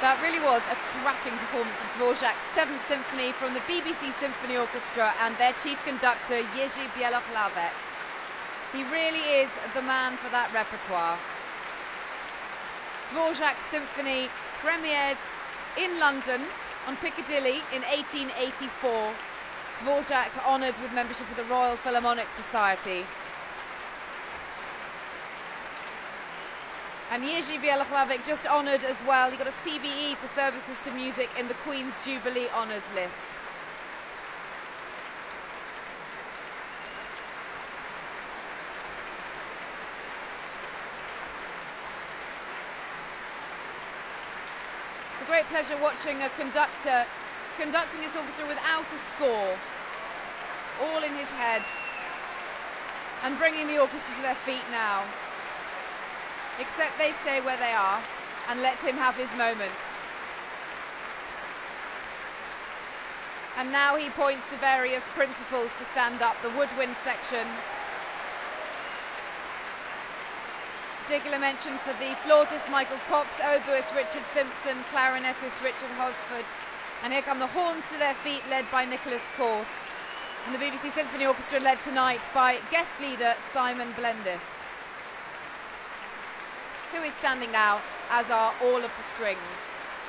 That really was a cracking performance of Dvorak's Seventh Symphony from the B B C Symphony Orchestra and their chief conductor, Jerzy Bielochlawek. He really is the man for that repertoire. Dvorak's Symphony premiered in London on Piccadilly in eighteen eighty-four. Dvorak honoured with membership of the Royal Philharmonic Society. And Jerzy Bielochlawek just honoured as well. He got a C B E for services to music in the Queen's Jubilee Honours list. It's a great pleasure watching a conductor conducting this orchestra without a score, all in his head, and bringing the orchestra to their feet now. Except they stay where they are and let him have his moment. And now he points to various principals to stand up. The woodwind section. Particular mention for the flautist Michael Cox, oboist Richard Simpson, clarinetist Richard Hosford. And here come the horns to their feet, led by Nicholas Korth. And the B B C Symphony Orchestra led tonight by guest leader Simon Blendis, who is standing now, as are all of the strings.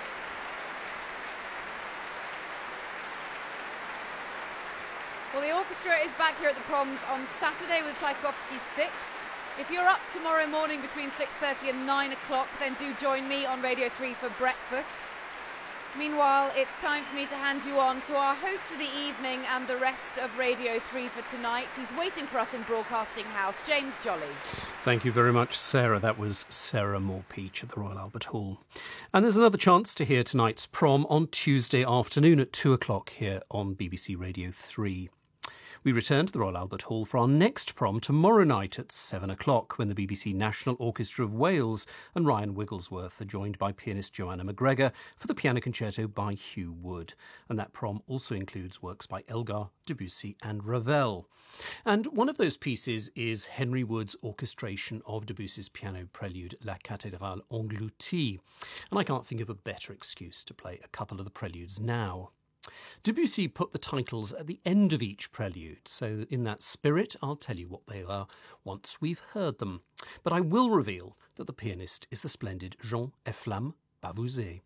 Well, the orchestra is back here at the Proms on Saturday with Tchaikovsky's Six. If you're up tomorrow morning between six thirty and nine o'clock, then do join me on Radio three for breakfast. Meanwhile, it's time for me to hand you on to our host for the evening and the rest of Radio three for tonight. He's waiting for us in Broadcasting House, James Jolly. Thank you very much, Sarah. That was Sarah Moore-Peach at the Royal Albert Hall. And there's another chance to hear tonight's prom on Tuesday afternoon at two o'clock here on B B C Radio three. We return to the Royal Albert Hall for our next prom tomorrow night at seven o'clock, when the B B C National Orchestra of Wales and Ryan Wigglesworth are joined by pianist Joanna McGregor for the piano concerto by Hugh Wood. And that prom also includes works by Elgar, Debussy and Ravel. And one of those pieces is Henry Wood's orchestration of Debussy's piano prelude La Cathédrale Engloutie. And I can't think of a better excuse to play a couple of the preludes now. Debussy put the titles at the end of each prelude, so in that spirit I'll tell you what they are once we've heard them. But I will reveal that the pianist is the splendid Jean Efflam Bavouzet.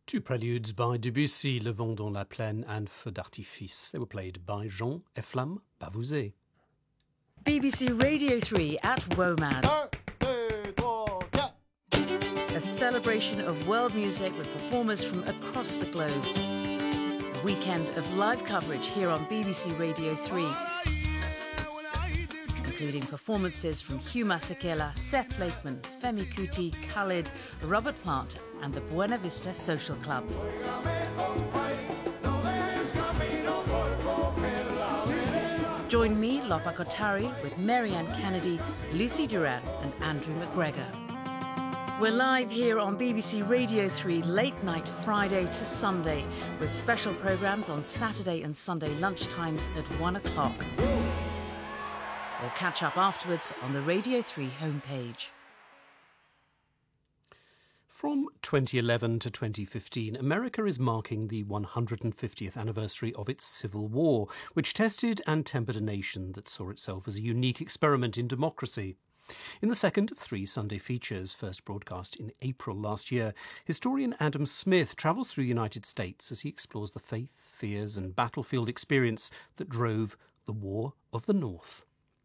Two preludes by Debussy, Le Vent dans la Plaine and Feu d'Artifice. They were played by Jean Eflam Bavouzet. B B C Radio three at WOMAD. A celebration of world music with performers from across the globe. A weekend of live coverage here on B B C Radio three, including performances from Hugh Masekela, Seth Lakeman, Femi Kuti, Khalid, Robert Plant and the Buena Vista Social Club. Join me, Lopa Kotari, with Marianne Kennedy, Lucy Duran and Andrew McGregor. We're live here on B B C Radio three late night Friday to Sunday with special programmes on Saturday and Sunday lunchtimes at one o'clock. We'll catch up afterwards on the Radio three homepage. From twenty eleven to twenty fifteen, America is marking the one hundred fiftieth anniversary of its Civil War, which tested and tempered a nation that saw itself as a unique experiment in democracy. In the second of three Sunday features, first broadcast in April last year, historian Adam Smith travels through the United States as he explores the faith, fears and battlefield experience that drove the War of the North.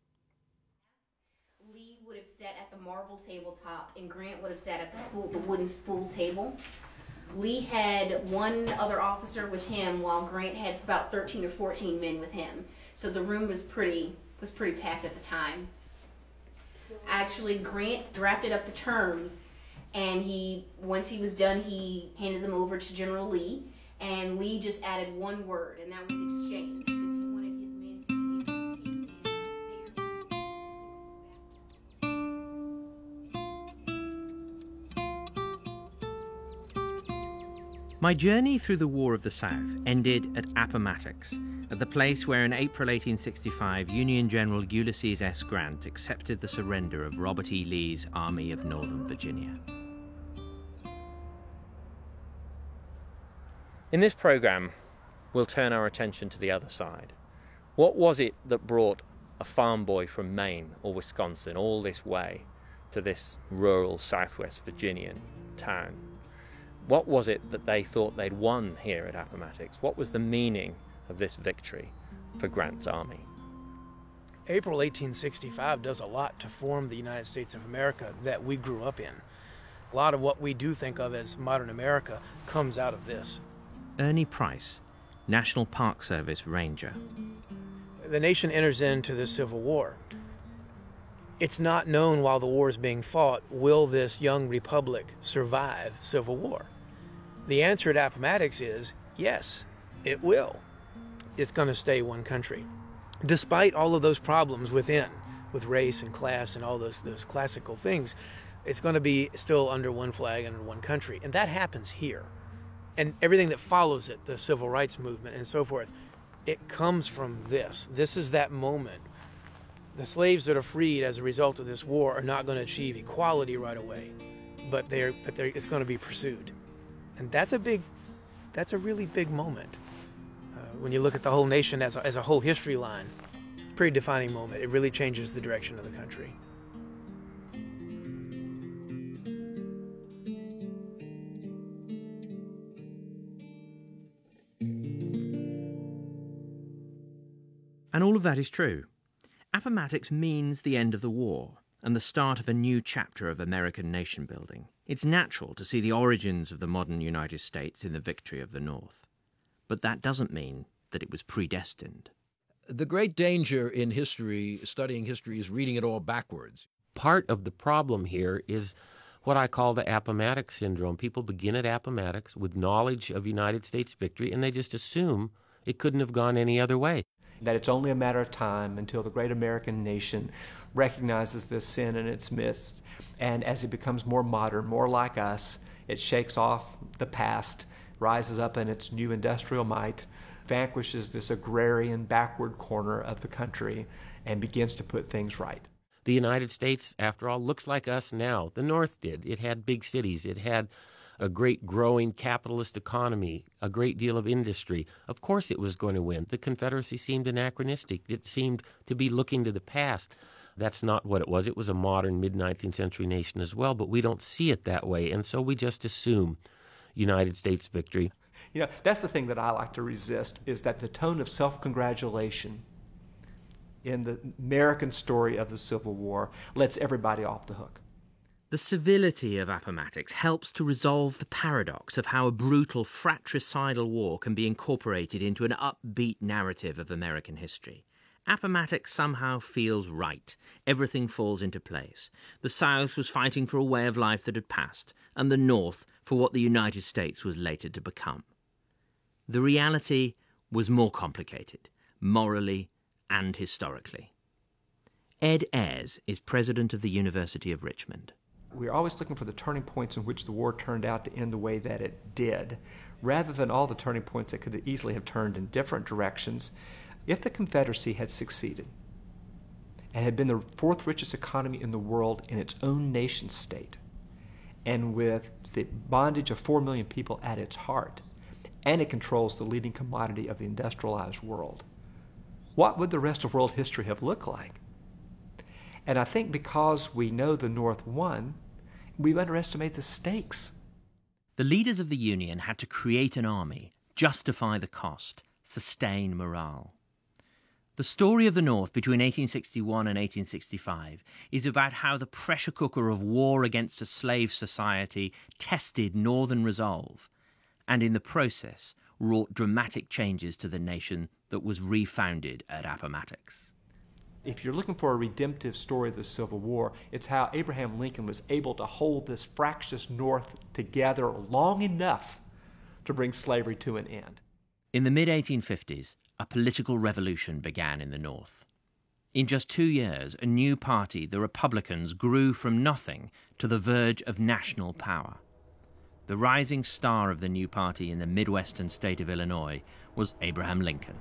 Sat at the marble tabletop and Grant would have sat at the spool, the wooden spool table. Lee had one other officer with him while Grant had about thirteen or fourteen men with him. So the room was pretty was pretty packed at the time. Actually, Grant drafted up the terms and he once he was done he handed them over to General Lee and Lee just added one word and that was exchange. My journey through the War of the South ended at Appomattox, at the place where in April eighteen sixty-five Union General Ulysses S. Grant accepted the surrender of Robert E. Lee's Army of Northern Virginia. In this programme, we'll turn our attention to the other side. What was it that brought a farm boy from Maine or Wisconsin all this way to this rural southwest Virginian town? What was it that they thought they'd won here at Appomattox? What was the meaning of this victory for Grant's army? April eighteen sixty-five does a lot to form the United States of America that we grew up in. A lot of what we do think of as modern America comes out of this. Ernie Price, National Park Service Ranger. The nation enters into the Civil War. It's not known while the war is being fought, will this young republic survive Civil War? The answer at Appomattox is yes, it will. It's going to stay one country. Despite all of those problems within, with race and class and all those, those classical things, it's going to be still under one flag, under one country. And that happens here. And everything that follows it, the civil rights movement and so forth, it comes from this. This is that moment. The slaves that are freed as a result of this war are not going to achieve equality right away, but they're but they're, it's going to be pursued. And that's a big, that's a really big moment. Uh, when you look at the whole nation as a, as a whole history line, it's a pretty defining moment. It really changes the direction of the country. And all of that is true. Appomattox means the end of the war and the start of a new chapter of American nation building. It's natural to see the origins of the modern United States in the victory of the North. But that doesn't mean that it was predestined. The great danger in history, studying history, is reading it all backwards. Part of the problem here is what I call the Appomattox syndrome. People begin at Appomattox with knowledge of United States victory, and they just assume it couldn't have gone any other way. That it's only a matter of time until the great American nation recognizes this sin in its midst, and as it becomes more modern, more like us, it shakes off the past, rises up in its new industrial might, vanquishes this agrarian backward corner of the country, and begins to put things right. The United States, after all, looks like us now. The North did. It had big cities. It had a great growing capitalist economy, a great deal of industry. Of course it was going to win. The Confederacy seemed anachronistic. It seemed to be looking to the past. That's not what it was. It was a modern mid-nineteenth century nation as well, but we don't see it that way, and so we just assume. United States victory. You know, that's the thing that I like to resist, is that the tone of self-congratulation in the American story of the Civil War lets everybody off the hook. The civility of Appomattox helps to resolve the paradox of how a brutal fratricidal war can be incorporated into an upbeat narrative of American history. Appomattox somehow feels right. Everything falls into place. The South was fighting for a way of life that had passed, and the North for what the United States was later to become. The reality was more complicated, morally and historically. Ed Ayres is president of the University of Richmond. We're always looking for the turning points in which the war turned out to end the way that it did, rather than all the turning points that could easily have turned in different directions. If the Confederacy had succeeded and had been the fourth richest economy in the world in its own nation state, and with the bondage of four million people at its heart, and it controls the leading commodity of the industrialized world, what would the rest of world history have looked like? And I think because we know the North won, we underestimate the stakes. The leaders of the Union had to create an army, justify the cost, sustain morale. The story of the North between eighteen sixty-one and eighteen sixty-five is about how the pressure cooker of war against a slave society tested Northern resolve, and in the process wrought dramatic changes to the nation that was refounded at Appomattox. If you're looking for a redemptive story of the Civil War, it's how Abraham Lincoln was able to hold this fractious North together long enough to bring slavery to an end. In the mid eighteen fifties, a political revolution began in the North. In just two years, a new party, the Republicans, grew from nothing to the verge of national power. The rising star of the new party in the Midwestern state of Illinois was Abraham Lincoln.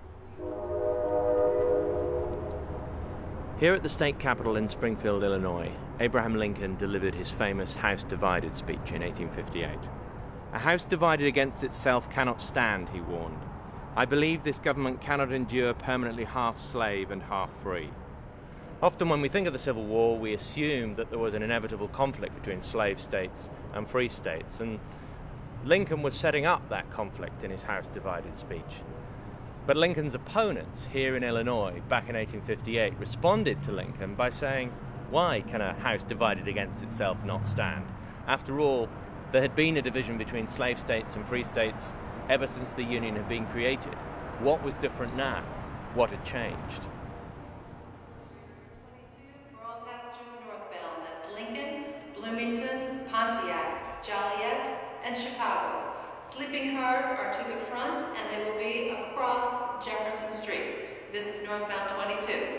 Here at the state capitol in Springfield, Illinois, Abraham Lincoln delivered his famous House Divided speech in eighteen fifty-eight. A house divided against itself cannot stand, he warned. I believe this government cannot endure permanently half slave and half free. Often when we think of the Civil War, we assume that there was an inevitable conflict between slave states and free states, and Lincoln was setting up that conflict in his House Divided speech. But Lincoln's opponents here in Illinois back in eighteen fifty-eight responded to Lincoln by saying, why can a house divided against itself not stand? After all, there had been a division between slave states and free states ever since the Union had been created. What was different now? What had changed? For all passengers northbound, that's Lincoln, Bloomington, Pontiac, Joliet, and Chicago. Sleeping cars are to the front and they will be across Jefferson Street. This is northbound twenty-two.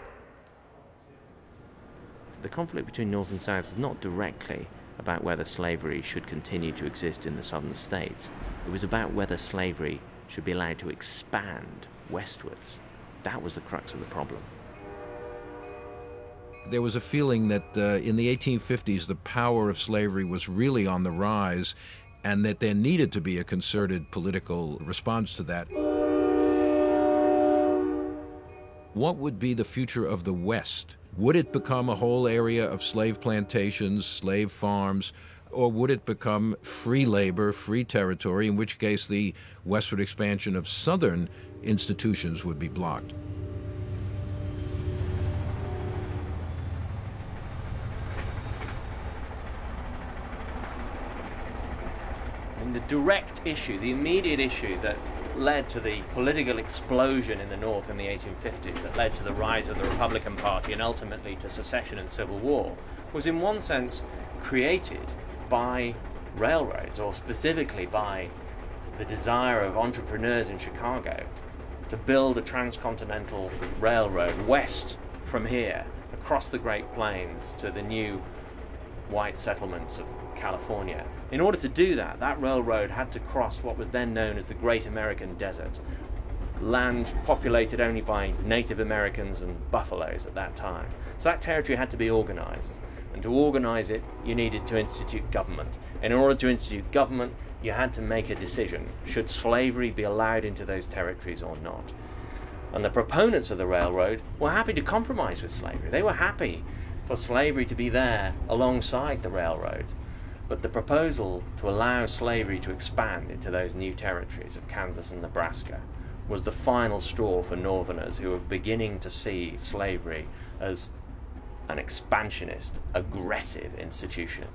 The conflict between North and South was not directly about whether slavery should continue to exist in the southern states. It was about whether slavery should be allowed to expand westwards. That was the crux of the problem. There was a feeling that uh, in the eighteen fifties the power of slavery was really on the rise, and that there needed to be a concerted political response to that. What would be the future of the West? Would it become a whole area of slave plantations, slave farms, or would it become free labor, free territory, in which case the westward expansion of Southern institutions would be blocked? And the direct issue, the immediate issue that led to the political explosion in the North in the eighteen fifties, that led to the rise of the Republican Party and ultimately to secession and civil war, was in one sense created by railroads, or specifically by the desire of entrepreneurs in Chicago to build a transcontinental railroad west from here, across the Great Plains to the new white settlements of California. In order to do that, that railroad had to cross what was then known as the Great American Desert, land populated only by Native Americans and buffaloes at that time. So that territory had to be organized. And to organize it, you needed to institute government. And in order to institute government, you had to make a decision. Should slavery be allowed into those territories or not? And the proponents of the railroad were happy to compromise with slavery. They were happy for slavery to be there alongside the railroad. But the proposal to allow slavery to expand into those new territories of Kansas and Nebraska was the final straw for Northerners who were beginning to see slavery as an expansionist, aggressive institution.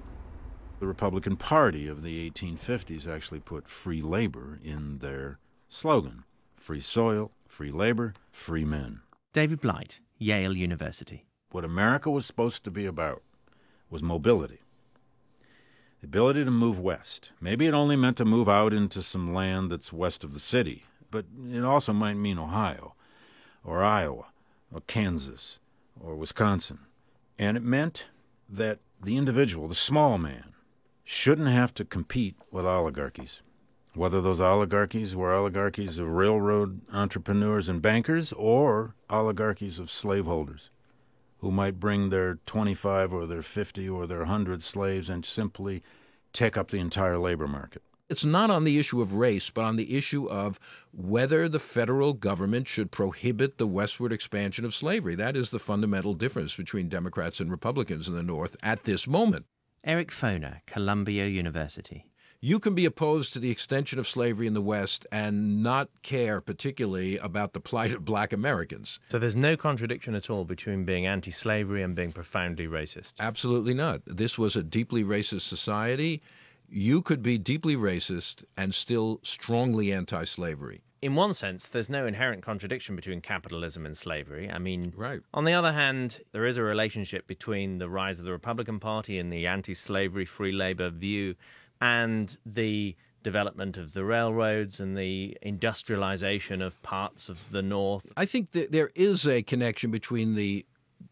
The Republican Party of the eighteen fifties actually put free labor in their slogan. Free soil, free labor, free men. David Blight, Yale University. What America was supposed to be about was mobility. The ability to move west. Maybe it only meant to move out into some land that's west of the city, but it also might mean Ohio, or Iowa, or Kansas, or Wisconsin. And it meant that the individual, the small man, shouldn't have to compete with oligarchies. Whether those oligarchies were oligarchies of railroad entrepreneurs and bankers or oligarchies of slaveholders who might bring their twenty-five or their fifty or their one hundred slaves and simply take up the entire labor market. It's not on the issue of race, but on the issue of whether the federal government should prohibit the westward expansion of slavery. That is the fundamental difference between Democrats and Republicans in the North at this moment. Eric Foner, Columbia University. You can be opposed to the extension of slavery in the West and not care particularly about the plight of black Americans. So there's no contradiction at all between being anti-slavery and being profoundly racist? Absolutely not. This was a deeply racist society. You could be deeply racist and still strongly anti-slavery. In one sense, there's no inherent contradiction between capitalism and slavery. I mean, right. On the other hand, there is a relationship between the rise of the Republican Party and the anti-slavery, free labor view and the development of the railroads and the industrialization of parts of the North. I think that there is a connection between the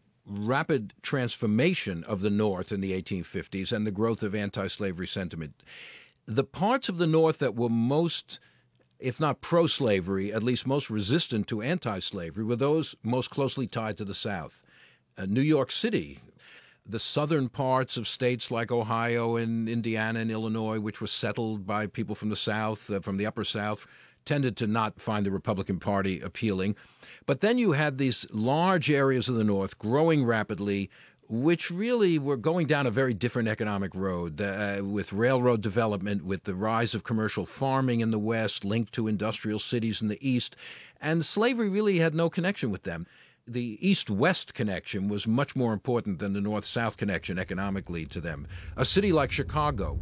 rapid transformation of the North in the eighteen fifties and the growth of anti-slavery sentiment. The parts of the North that were most, if not pro-slavery, at least most resistant to anti-slavery, were those most closely tied to the South. Uh, New York City, the southern parts of states like Ohio and Indiana and Illinois, which were settled by people from the South, uh, from the Upper South, tended to not find the Republican Party appealing. But then you had these large areas of the North growing rapidly, which really were going down a very different economic road, uh, with railroad development, with the rise of commercial farming in the West, linked to industrial cities in the East. And slavery really had no connection with them. The East-West connection was much more important than the North-South connection economically to them. A city like Chicago.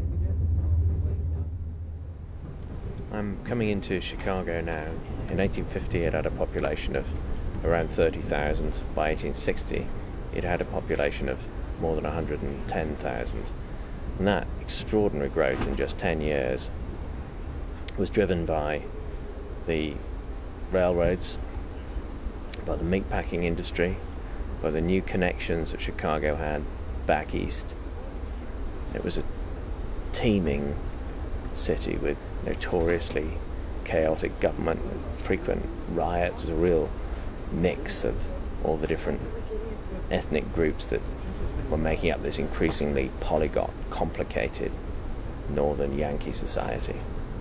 I'm coming into Chicago now. In eighteen fifty, it had a population of around thirty thousand. By eighteen sixty, it had a population of more than one hundred ten thousand. And that extraordinary growth in just ten years was driven by the railroads, by the meatpacking industry, by the new connections that Chicago had back east. It was a teeming city with notoriously chaotic government, with frequent riots. It was a real mix of all the different ethnic groups that were making up this increasingly polyglot, complicated northern Yankee society.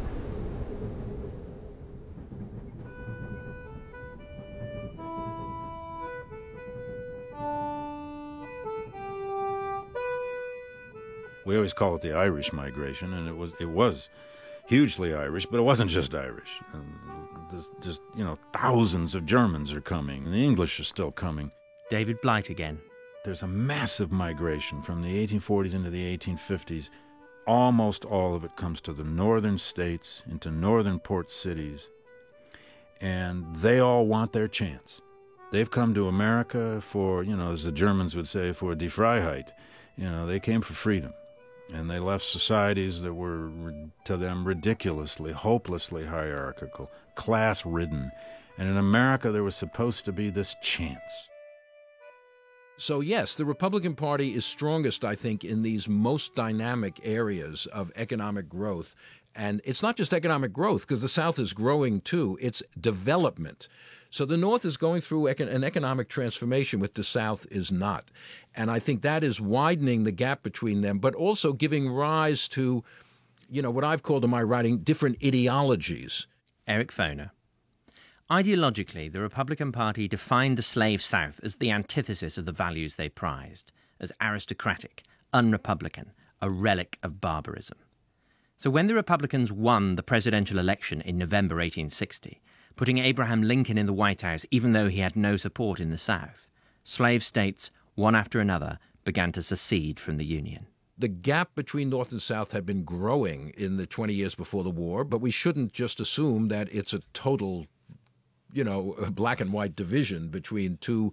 We always call it the Irish migration, and it was it was hugely Irish, but it wasn't just Irish. And there's just, you know, thousands of Germans are coming, and the English are still coming. David Blight again. There's a massive migration from the eighteen forties into the eighteen fifties. Almost all of it comes to the northern states, into northern port cities, and they all want their chance. They've come to America for, you know, as the Germans would say, for die Freiheit. You know, they came for freedom. And they left societies that were, to them, ridiculously, hopelessly hierarchical, class-ridden. And in America, there was supposed to be this chance. So yes, the Republican Party is strongest, I think, in these most dynamic areas of economic growth. And it's not just economic growth, because the South is growing too. It's development. So the North is going through an economic transformation, which the South is not. And I think that is widening the gap between them, but also giving rise to, you know, what I've called in my writing, different ideologies. Eric Foner. Ideologically, the Republican Party defined the slave South as the antithesis of the values they prized, as aristocratic, unrepublican, a relic of barbarism. So when the Republicans won the presidential election in November eighteen sixty, putting Abraham Lincoln in the White House even though he had no support in the South, slave states, one after another, began to secede from the Union. The gap between North and South had been growing in the twenty years before the war, but we shouldn't just assume that it's a total, you know, black and white division between two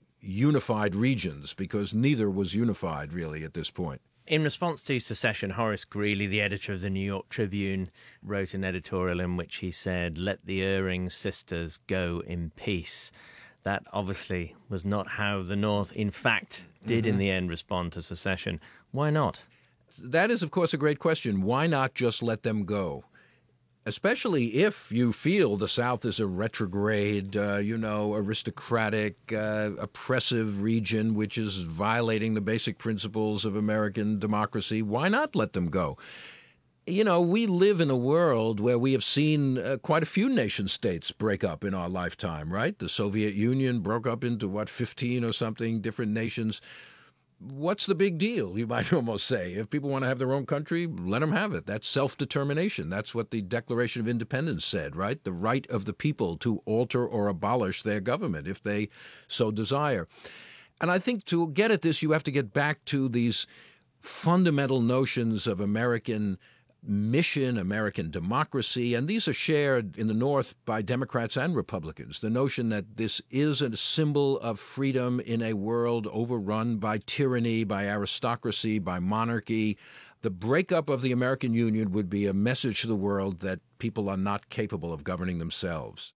unified regions, because neither was unified really at this point. In response to secession, Horace Greeley, the editor of the New York Tribune, wrote an editorial in which he said, "Let the erring sisters go in peace." That obviously was not how the North, in fact, did mm-hmm. in the end respond to secession. Why not? That is, of course, a great question. Why not just let them go? Especially if you feel the South is a retrograde, uh, you know, aristocratic, uh, oppressive region which is violating the basic principles of American democracy. Why not let them go? You know, we live in a world where we have seen uh, quite a few nation states break up in our lifetime, right? The Soviet Union broke up into, what, fifteen or something different nations. What's the big deal, you might almost say? If people want to have their own country, let them have it. That's self-determination. That's what the Declaration of Independence said, right? The right of the people to alter or abolish their government if they so desire. And I think to get at this, you have to get back to these fundamental notions of American mission, American democracy, and these are shared in the North by Democrats and Republicans. The notion that this is a symbol of freedom in a world overrun by tyranny, by aristocracy, by monarchy. The breakup of the American Union would be a message to the world that people are not capable of governing themselves.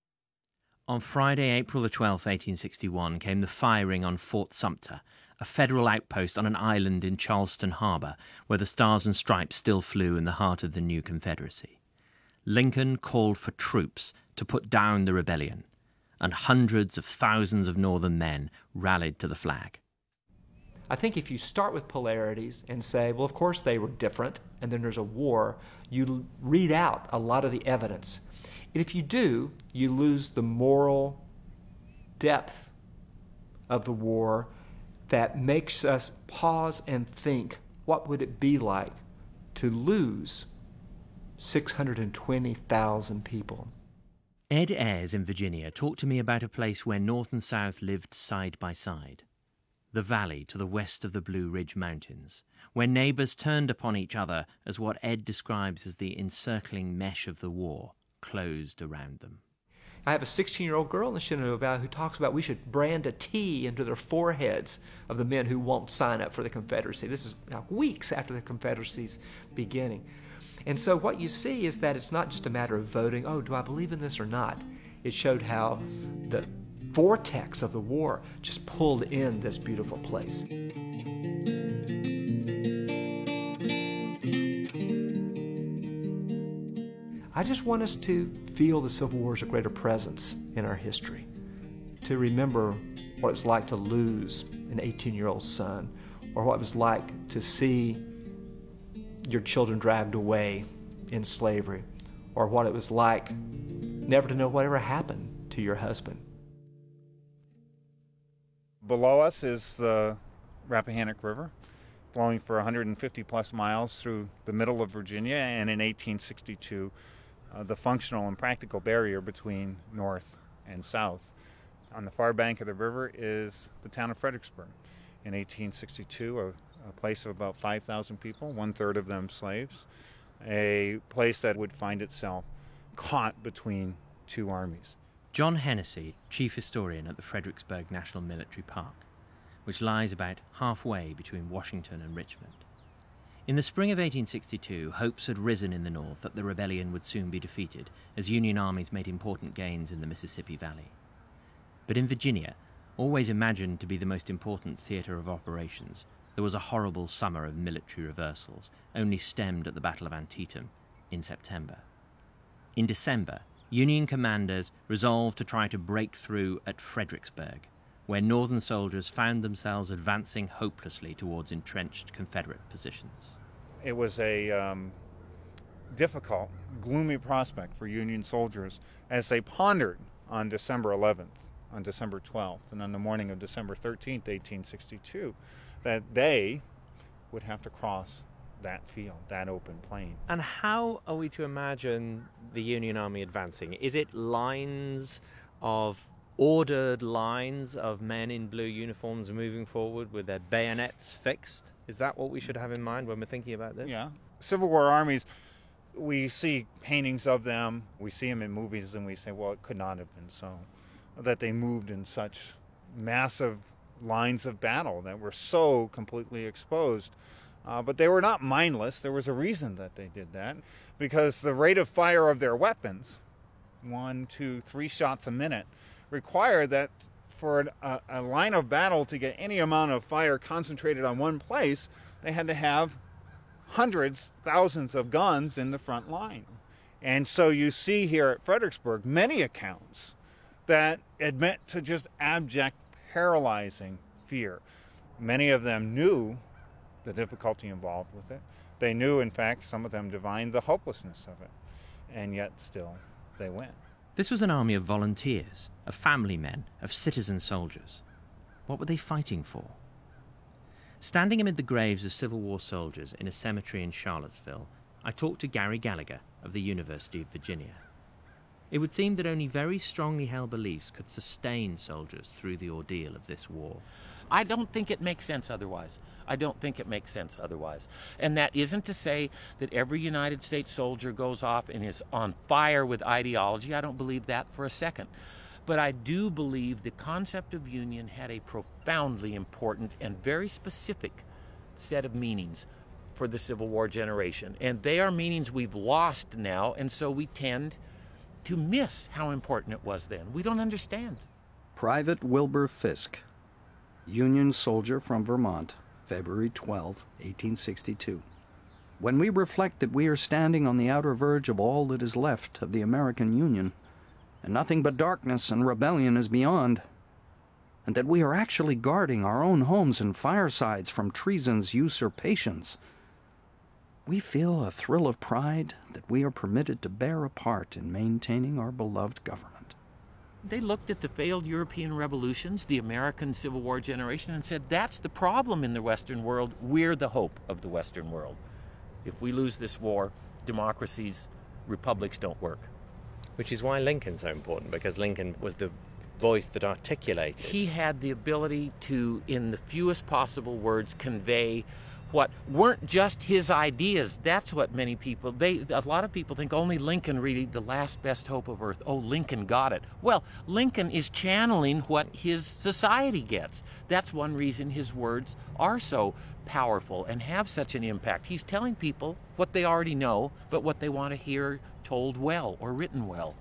On Friday, April the twelfth, eighteen sixty-one, came the firing on Fort Sumter, a federal outpost on an island in Charleston Harbor, where the Stars and Stripes still flew in the heart of the new Confederacy. Lincoln called for troops to put down the rebellion, and hundreds of thousands of Northern men rallied to the flag. I think if you start with polarities and say, well, of course they were different, and then there's a war, you read out a lot of the evidence. And if you do, you lose the moral depth of the war that makes us pause and think, what would it be like to lose six hundred twenty thousand people? Ed Ayres in Virginia talked to me about a place where North and South lived side by side. The valley to the west of the Blue Ridge Mountains, where neighbours turned upon each other as what Ed describes as the encircling mesh of the war closed around them. I have a sixteen-year-old girl in the Shenandoah Valley who talks about we should brand a T into their foreheads of the men who won't sign up for the Confederacy. This is now weeks after the Confederacy's beginning. And so what you see is that it's not just a matter of voting, oh, do I believe in this or not? It showed how the vortex of the war just pulled in this beautiful place. I just want us to feel the Civil War as a greater presence in our history, to remember what it was like to lose an eighteen-year-old son, or what it was like to see your children dragged away in slavery, or what it was like never to know whatever happened to your husband. Below us is the Rappahannock River, flowing for one hundred fifty plus miles through the middle of Virginia, and in eighteen sixty-two, uh, the functional and practical barrier between North and South. On the far bank of the river is the town of Fredericksburg. In eighteen sixty-two, a, a place of about five thousand people, one-third of them slaves, a place that would find itself caught between two armies. John Hennessy, chief historian at the Fredericksburg National Military Park, which lies about halfway between Washington and Richmond. In the spring of eighteen sixty-two, hopes had risen in the North that the rebellion would soon be defeated as Union armies made important gains in the Mississippi Valley. But in Virginia, always imagined to be the most important theatre of operations, there was a horrible summer of military reversals, only stemmed at the Battle of Antietam in September. In December, Union commanders resolved to try to break through at Fredericksburg, where Northern soldiers found themselves advancing hopelessly towards entrenched Confederate positions. It was a um, difficult, gloomy prospect for Union soldiers as they pondered on December eleventh, on December twelfth, and on the morning of December thirteenth, eighteen sixty-two, that they would have to cross that field, that open plain. And how are we to imagine the Union Army advancing? Is it lines of ordered lines of men in blue uniforms moving forward with their bayonets fixed? Is that what we should have in mind when we're thinking about this? Yeah. Civil War armies, we see paintings of them, we see them in movies, and we say, well, it could not have been so. That they moved in such massive lines of battle that were so completely exposed. Uh, but they were not mindless. There was a reason that they did that, because the rate of fire of their weapons, one, two, three shots a minute, required that for a, a line of battle to get any amount of fire concentrated on one place, they had to have hundreds, thousands of guns in the front line. And so you see here at Fredericksburg many accounts that admit to just abject, paralyzing fear. Many of them knew the difficulty involved with it. They knew, in fact, some of them divined the hopelessness of it. And yet still, they went. This was an army of volunteers, of family men, of citizen soldiers. What were they fighting for? Standing amid the graves of Civil War soldiers in a cemetery in Charlottesville, I talked to Gary Gallagher of the University of Virginia. It would seem that only very strongly held beliefs could sustain soldiers through the ordeal of this war. I don't think it makes sense otherwise. I don't think it makes sense otherwise. And that isn't to say that every United States soldier goes off and is on fire with ideology. I don't believe that for a second. But I do believe the concept of union had a profoundly important and very specific set of meanings for the Civil War generation. And they are meanings we've lost now, and so we tend to miss how important it was then. We don't understand. Private Wilbur Fisk, Union soldier from Vermont, February twelfth, eighteen sixty-two. When we reflect that we are standing on the outer verge of all that is left of the American Union, and nothing but darkness and rebellion is beyond, and that we are actually guarding our own homes and firesides from treason's usurpations, we feel a thrill of pride that we are permitted to bear a part in maintaining our beloved government. They looked at the failed European revolutions, the American Civil War generation, and said, that's the problem in the Western world. We're the hope of the Western world. If we lose this war, democracies, republics don't work. Which is why Lincoln's so important, because Lincoln was the voice that articulated. He had the ability to, in the fewest possible words, convey what weren't just his ideas. That's what many people, they, a lot of people think only Lincoln really the last best hope of earth. Oh, Lincoln got it. Well, Lincoln is channeling what his society gets. That's one reason his words are so powerful and have such an impact. He's telling people what they already know, but what they want to hear told well or written well.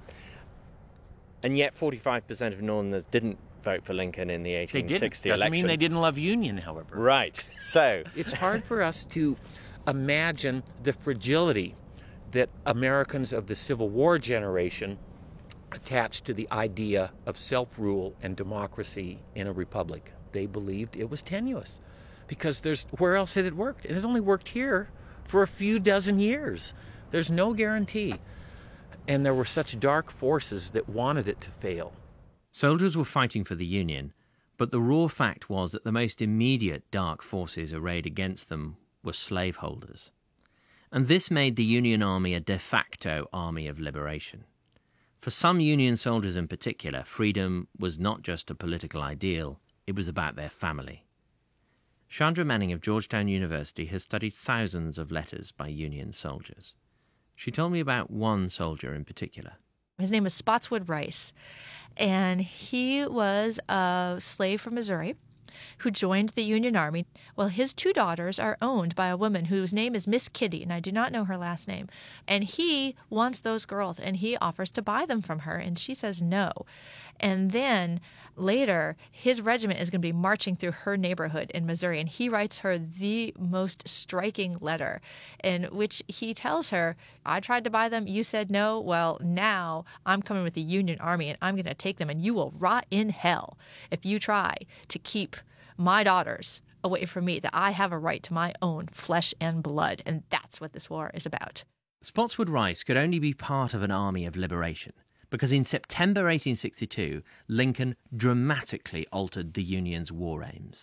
And yet forty-five percent of Northerners didn't vote for Lincoln in the eighteen sixty election. Doesn't mean they didn't love union, however. Right. So it's hard for us to imagine the fragility that Americans of the Civil War generation attached to the idea of self-rule and democracy in a republic. They believed it was tenuous because there's where else had it worked? It has only worked here for a few dozen years. There's no guarantee. And there were such dark forces that wanted it to fail. Soldiers were fighting for the Union, but the raw fact was that the most immediate dark forces arrayed against them were slaveholders. And this made the Union Army a de facto army of liberation. For some Union soldiers in particular, freedom was not just a political ideal, it was about their family. Chandra Manning of Georgetown University has studied thousands of letters by Union soldiers. She told me about one soldier in particular. His name was Spotswood Rice, and he was a slave from Missouri who joined the Union Army. Well, his two daughters are owned by a woman whose name is Miss Kitty, and I do not know her last name. And he wants those girls, and he offers to buy them from her, and she says no. And then later, his regiment is going to be marching through her neighborhood in Missouri, and he writes her the most striking letter in which he tells her, I tried to buy them, you said no, well, now I'm coming with the Union Army, and I'm going to take them, and you will rot in hell if you try to keep my daughters away from me, that I have a right to my own flesh and blood, and that's what this war is about. Spotswood Rice could only be part of an army of liberation, because in September eighteen sixty-two, Lincoln dramatically altered the Union's war aims.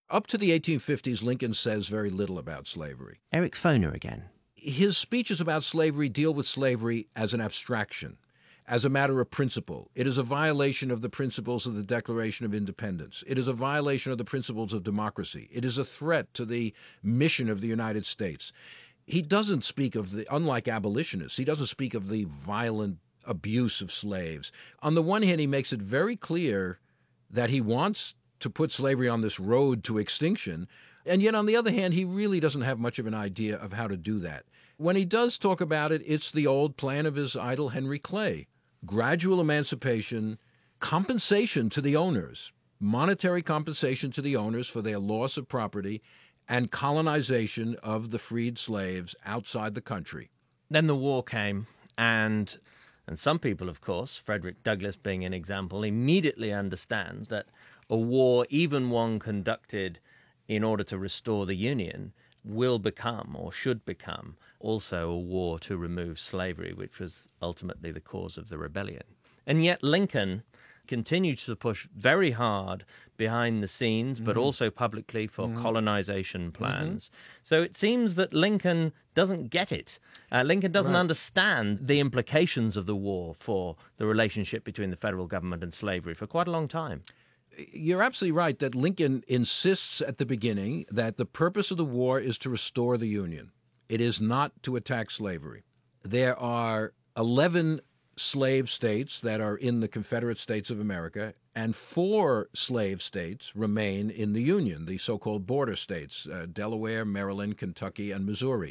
Up to the eighteen fifties, Lincoln says very little about slavery. Eric Foner again. His speeches about slavery deal with slavery as an abstraction, as a matter of principle. It is a violation of the principles of the Declaration of Independence. It is a violation of the principles of democracy. It is a threat to the mission of the United States. He doesn't speak of the, unlike abolitionists, he doesn't speak of the violent abuse of slaves. On the one hand, he makes it very clear that he wants to put slavery on this road to extinction, and yet on the other hand, he really doesn't have much of an idea of how to do that. When he does talk about it, it's the old plan of his idol Henry Clay. Gradual emancipation, compensation to the owners, monetary compensation to the owners for their loss of property, and colonization of the freed slaves outside the country. Then the war came, and and some people, of course, Frederick Douglass being an example, immediately understands that a war, even one conducted in order to restore the Union, will become, or should become, also a war to remove slavery, which was ultimately the cause of the rebellion. And yet Lincoln continued to push very hard behind the scenes, but Mhm. also publicly for Mhm. colonization plans. So it seems that Lincoln doesn't get it. Uh, Lincoln doesn't Right. understand the implications of the war for the relationship between the federal government and slavery for quite a long time. You're absolutely right that Lincoln insists at the beginning that the purpose of the war is to restore the Union. It is not to attack slavery. There are eleven slave states that are in the Confederate States of America, and four slave states remain in the Union, the so-called border states, uh, Delaware, Maryland, Kentucky, and Missouri.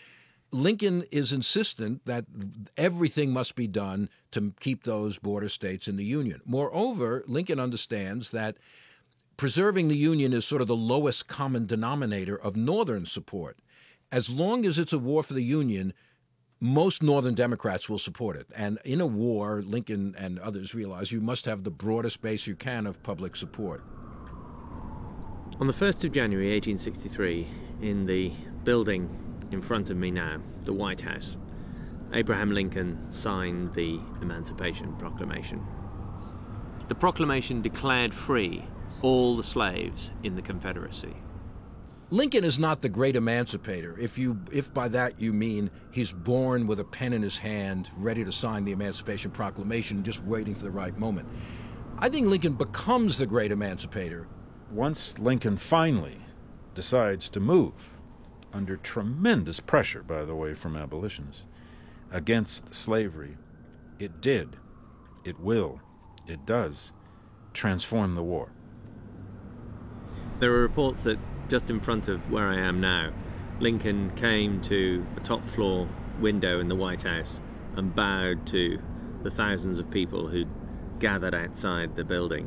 Lincoln is insistent that everything must be done to keep those border states in the Union. Moreover, Lincoln understands that preserving the Union is sort of the lowest common denominator of Northern support. As long as it's a war for the Union, most Northern Democrats will support it. And in a war, Lincoln and others realize you must have the broadest base you can of public support. On the first of January eighteen sixty-three, in the building in front of me now, the White House, Abraham Lincoln signed the Emancipation Proclamation. The proclamation declared free all the slaves in the Confederacy. Lincoln is not the great emancipator, if you, if by that you mean he's born with a pen in his hand, ready to sign the Emancipation Proclamation, just waiting for the right moment. I think Lincoln becomes the great emancipator. Once Lincoln finally decides to move, under tremendous pressure, by the way, from abolitionists, against slavery, it did, it will, it does transform the war. There are reports that just in front of where I am now, Lincoln came to a top floor window in the White House and bowed to the thousands of people who'd gathered outside the building.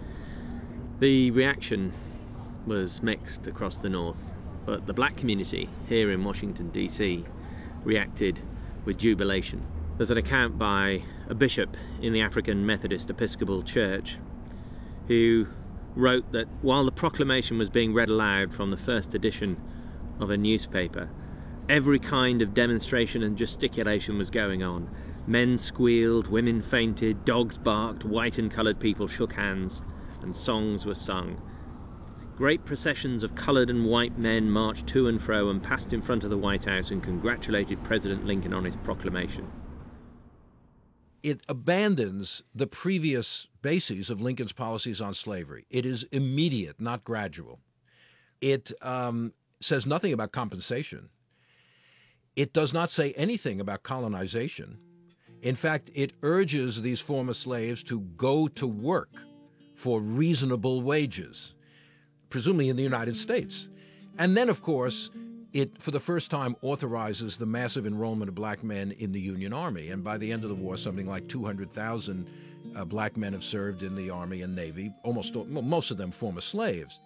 The reaction was mixed across the North, but the black community here in Washington, D C reacted with jubilation. There's an account by a bishop in the African Methodist Episcopal Church who wrote that while the proclamation was being read aloud from the first edition of a newspaper, every kind of demonstration and gesticulation was going on. Men squealed, women fainted, dogs barked, white and coloured people shook hands, and songs were sung. Great processions of coloured and white men marched to and fro and passed in front of the White House and congratulated President Lincoln on his proclamation. It abandons the previous bases of Lincoln's policies on slavery. It is immediate, not gradual. It um, says nothing about compensation. It does not say anything about colonization. In fact, it urges these former slaves to go to work for reasonable wages, presumably in the United States. And then, of course, it, for the first time, authorizes the massive enrollment of black men in the Union Army. And by the end of the war, something like two hundred thousand uh, black men have served in the Army and Navy, almost most of them former slaves.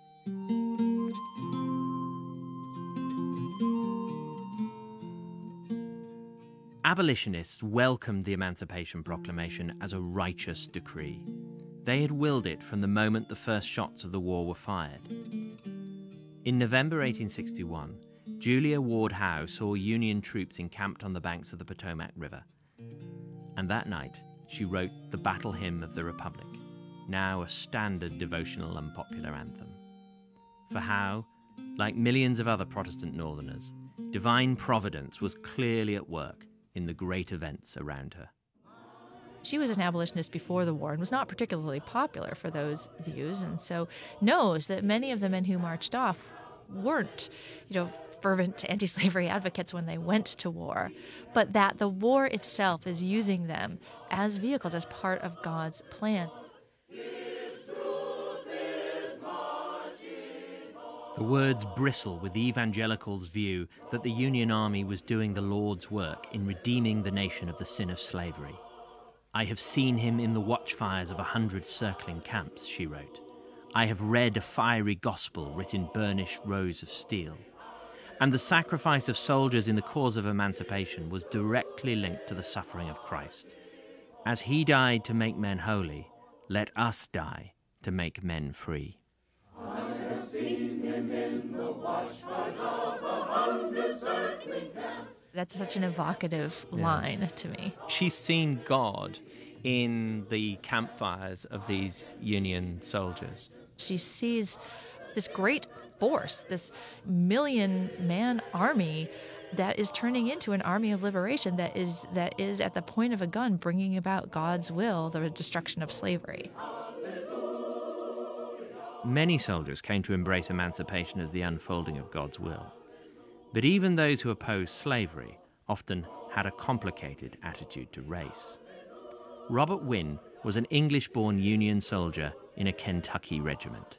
Abolitionists welcomed the Emancipation Proclamation as a righteous decree. They had willed it from the moment the first shots of the war were fired. In November eighteen sixty-one, Julia Ward Howe saw Union troops encamped on the banks of the Potomac River. And that night, she wrote the Battle Hymn of the Republic, now a standard devotional and popular anthem. for how, like millions of other Protestant Northerners, divine providence was clearly at work in the great events around her. She was an abolitionist before the war and was not particularly popular for those views, and so knows that many of the men who marched off weren't, you know, fervent anti-slavery advocates when they went to war, but that the war itself is using them as vehicles, as part of God's plan. The words bristle with the evangelicals' view that the Union Army was doing the Lord's work in redeeming the nation of the sin of slavery. "I have seen him in the watchfires of a hundred circling camps," she wrote. "I have read a fiery gospel writ in burnished rows of steel." And the sacrifice of soldiers in the cause of emancipation was directly linked to the suffering of Christ. As he died to make men holy, let us die to make men free. I have seen him in the watchfires of a hundred circling camps. That's such an evocative Yeah. line to me. She's seen God in the campfires of these Union soldiers. She sees this great force, this million-man army that is turning into an army of liberation that is that is at the point of a gun bringing about God's will, the destruction of slavery. Many soldiers came to embrace emancipation as the unfolding of God's will. But even those who opposed slavery often had a complicated attitude to race. Robert Wynne was an English-born Union soldier in a Kentucky regiment.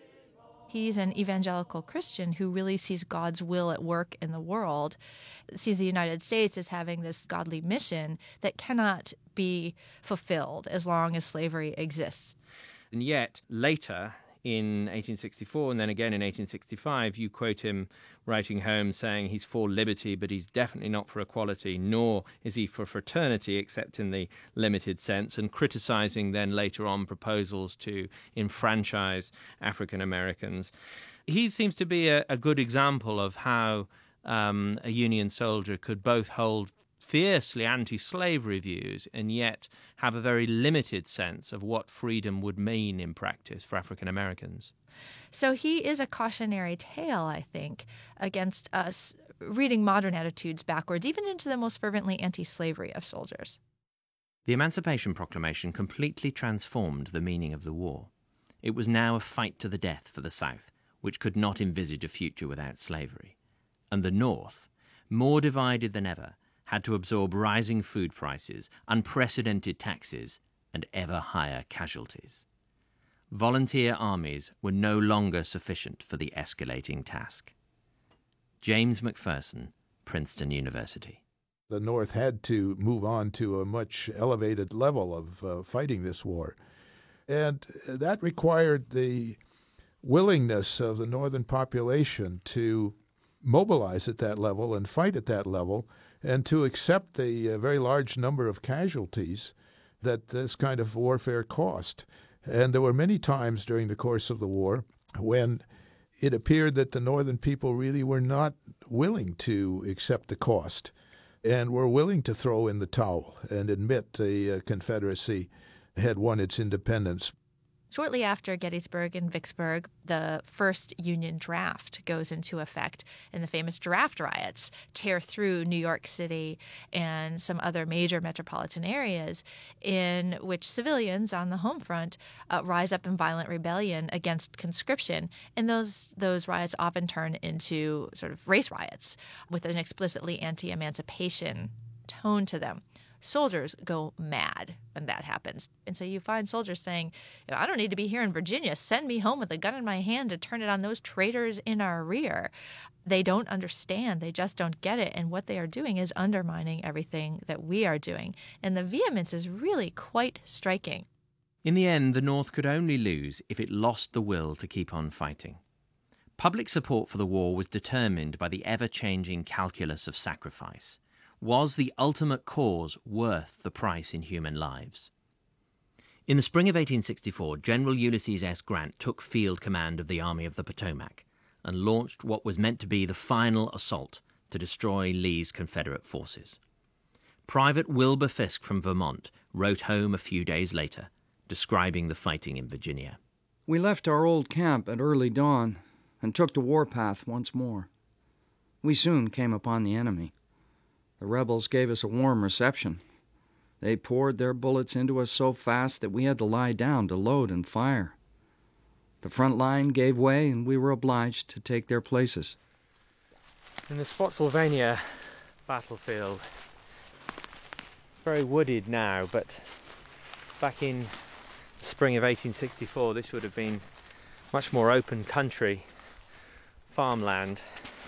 He's an evangelical Christian who really sees God's will at work in the world, sees the United States as having this godly mission that cannot be fulfilled as long as slavery exists. And yet, later, in eighteen sixty-four and then again in eighteen sixty-five, you quote him writing home saying he's for liberty, but he's definitely not for equality, nor is he for fraternity, except in the limited sense, and criticizing then later on proposals to enfranchise African Americans. He seems to be a, a good example of how um, a Union soldier could both hold fiercely anti-slavery views and yet have a very limited sense of what freedom would mean in practice for African Americans. So he is a cautionary tale, I think, against us reading modern attitudes backwards, even into the most fervently anti-slavery of soldiers. The Emancipation Proclamation completely transformed the meaning of the war. It was now a fight to the death for the South, which could not envisage a future without slavery. And the North, more divided than ever, had to absorb rising food prices, unprecedented taxes, and ever higher casualties. Volunteer armies were no longer sufficient for the escalating task. James McPherson, Princeton University. The North had to move on to a much elevated level of uh, fighting this war. And that required the willingness of the Northern population to mobilize at that level and fight at that level, and to accept the uh, very large number of casualties that this kind of warfare cost. And there were many times during the course of the war when it appeared that the Northern people really were not willing to accept the cost and were willing to throw in the towel and admit the uh, Confederacy had won its independence. Shortly after Gettysburg and Vicksburg, the first Union draft goes into effect, and the famous draft riots tear through New York City and some other major metropolitan areas, in which civilians on the home front uh, rise up in violent rebellion against conscription. And those those riots often turn into sort of race riots with an explicitly anti-emancipation tone to them. Soldiers go mad when that happens. And so you find soldiers saying, I don't need to be here in Virginia. Send me home with a gun in my hand to turn it on those traitors in our rear. They don't understand. They just don't get it. And what they are doing is undermining everything that we are doing. And the vehemence is really quite striking. In the end, the North could only lose if it lost the will to keep on fighting. Public support for the war was determined by the ever-changing calculus of sacrifice. Was the ultimate cause worth the price in human lives? In the spring of eighteen sixty-four, General Ulysses S. Grant took field command of the Army of the Potomac and launched what was meant to be the final assault to destroy Lee's Confederate forces. Private Wilbur Fisk from Vermont wrote home a few days later, describing the fighting in Virginia. We left our old camp at early dawn and took the warpath once more. We soon came upon the enemy. The rebels gave us a warm reception. They poured their bullets into us so fast that we had to lie down to load and fire. The front line gave way, and we were obliged to take their places. In the Spotsylvania battlefield, it's very wooded now, but back in the spring of eighteen sixty-four, this would have been much more open country, farmland.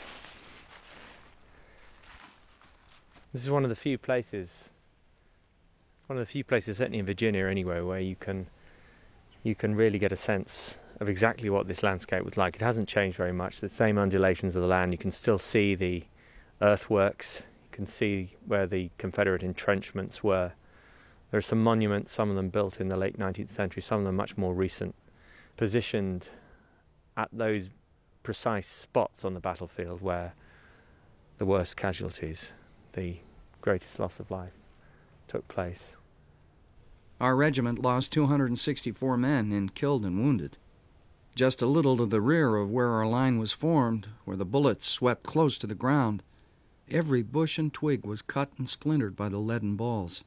This is one of the few places, one of the few places, certainly in Virginia anyway, where you can you can really get a sense of exactly what this landscape was like. It hasn't changed very much. The same undulations of the land. You can still see the earthworks. You can see where the Confederate entrenchments were. There are some monuments, some of them built in the late nineteenth century, some of them much more recent, positioned at those precise spots on the battlefield where the worst casualties, the greatest loss of life, took place. Our regiment lost two hundred sixty-four men in killed and wounded. Just a little to the rear of where our line was formed, where the bullets swept close to the ground, every bush and twig was cut and splintered by the leaden balls.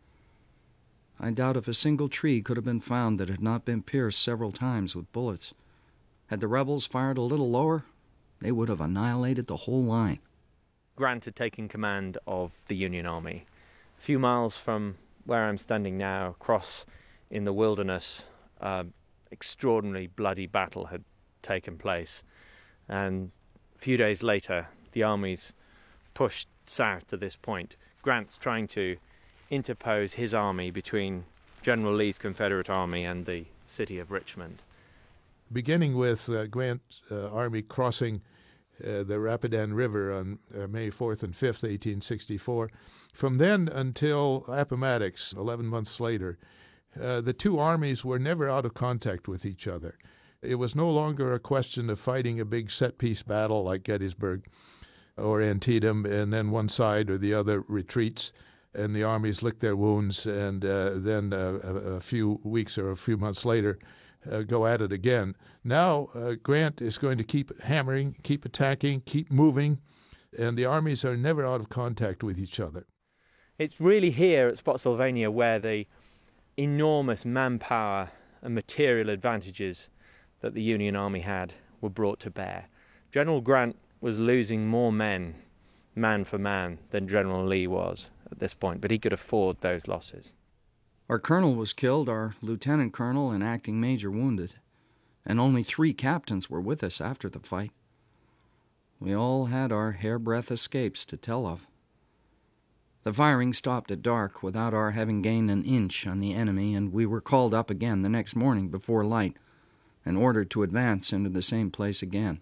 I doubt if a single tree could have been found that had not been pierced several times with bullets. Had the rebels fired a little lower, they would have annihilated the whole line. Grant had taken command of the Union Army. A few miles from where I'm standing now, across in the wilderness, uh, extraordinary bloody battle had taken place, and a few days later the armies pushed south to this point. Grant's trying to interpose his army between General Lee's Confederate Army and the city of Richmond. Beginning with uh, Grant's uh, army crossing uh, the Rapidan River on uh, May fourth and fifth, eighteen sixty-four. From then until Appomattox, eleven months later, Uh, the two armies were never out of contact with each other. It was no longer a question of fighting a big set-piece battle like Gettysburg or Antietam, and then one side or the other retreats, and the armies lick their wounds, and uh, then uh, a, a few weeks or a few months later uh, go at it again. Now uh, Grant is going to keep hammering, keep attacking, keep moving, and the armies are never out of contact with each other. It's really here at Spotsylvania where the enormous manpower and material advantages that the Union Army had were brought to bear. General Grant was losing more men, man for man, than General Lee was at this point, but he could afford those losses. Our colonel was killed, our lieutenant colonel and acting major wounded, and only three captains were with us after the fight. We all had our hairbreadth escapes to tell of. The firing stopped at dark without our having gained an inch on the enemy, and we were called up again the next morning before light and ordered to advance into the same place again.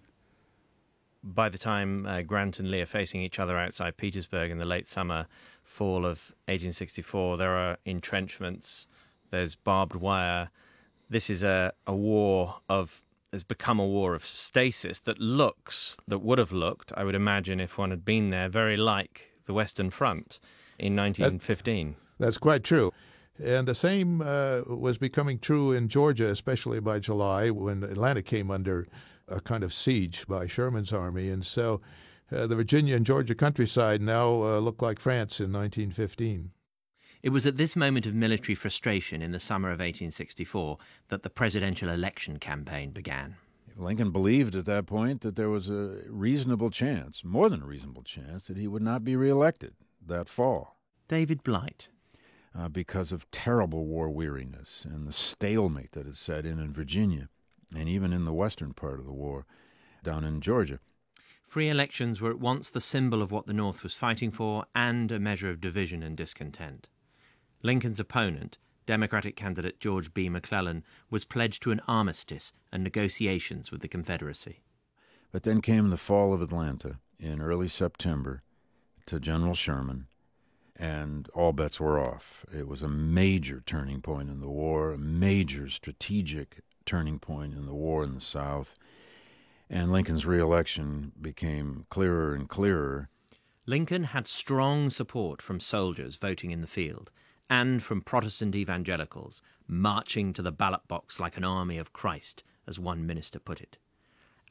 By the time uh, Grant and Lee are facing each other outside Petersburg in the late summer, fall of eighteen sixty-four, there are entrenchments, there's barbed wire. This is a, a war of, has become a war of stasis that looks, that would have looked, I would imagine if one had been there, very like the Western Front in nineteen fifteen. That's, that's quite true. And the same uh, was becoming true in Georgia, especially by July, when Atlanta came under a kind of siege by Sherman's army. And so uh, the Virginia and Georgia countryside now uh, look like France in nineteen fifteen. It was at this moment of military frustration in the summer of eighteen sixty-four that the presidential election campaign began. Lincoln believed at that point that there was a reasonable chance, more than a reasonable chance, that he would not be reelected that fall. David Blight. Uh, because of terrible war weariness and the stalemate that had set in in Virginia, and even in the western part of the war, down in Georgia. Free elections were at once the symbol of what the North was fighting for and a measure of division and discontent. Lincoln's opponent, Democratic candidate George B. McClellan, was pledged to an armistice and negotiations with the Confederacy. But then came the fall of Atlanta in early September to General Sherman, and all bets were off. It was a major turning point in the war, a major strategic turning point in the war in the South, and Lincoln's re-election became clearer and clearer. Lincoln had strong support from soldiers voting in the field, and from Protestant evangelicals, marching to the ballot box like an army of Christ, as one minister put it.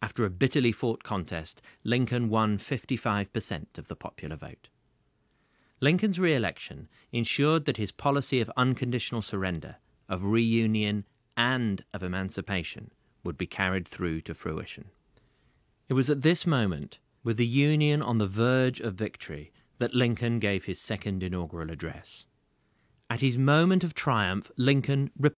After a bitterly fought contest, Lincoln won fifty-five percent of the popular vote. Lincoln's re-election ensured that his policy of unconditional surrender, of reunion, and of emancipation would be carried through to fruition. It was at this moment, with the Union on the verge of victory, that Lincoln gave his second inaugural address. At his moment of triumph, Lincoln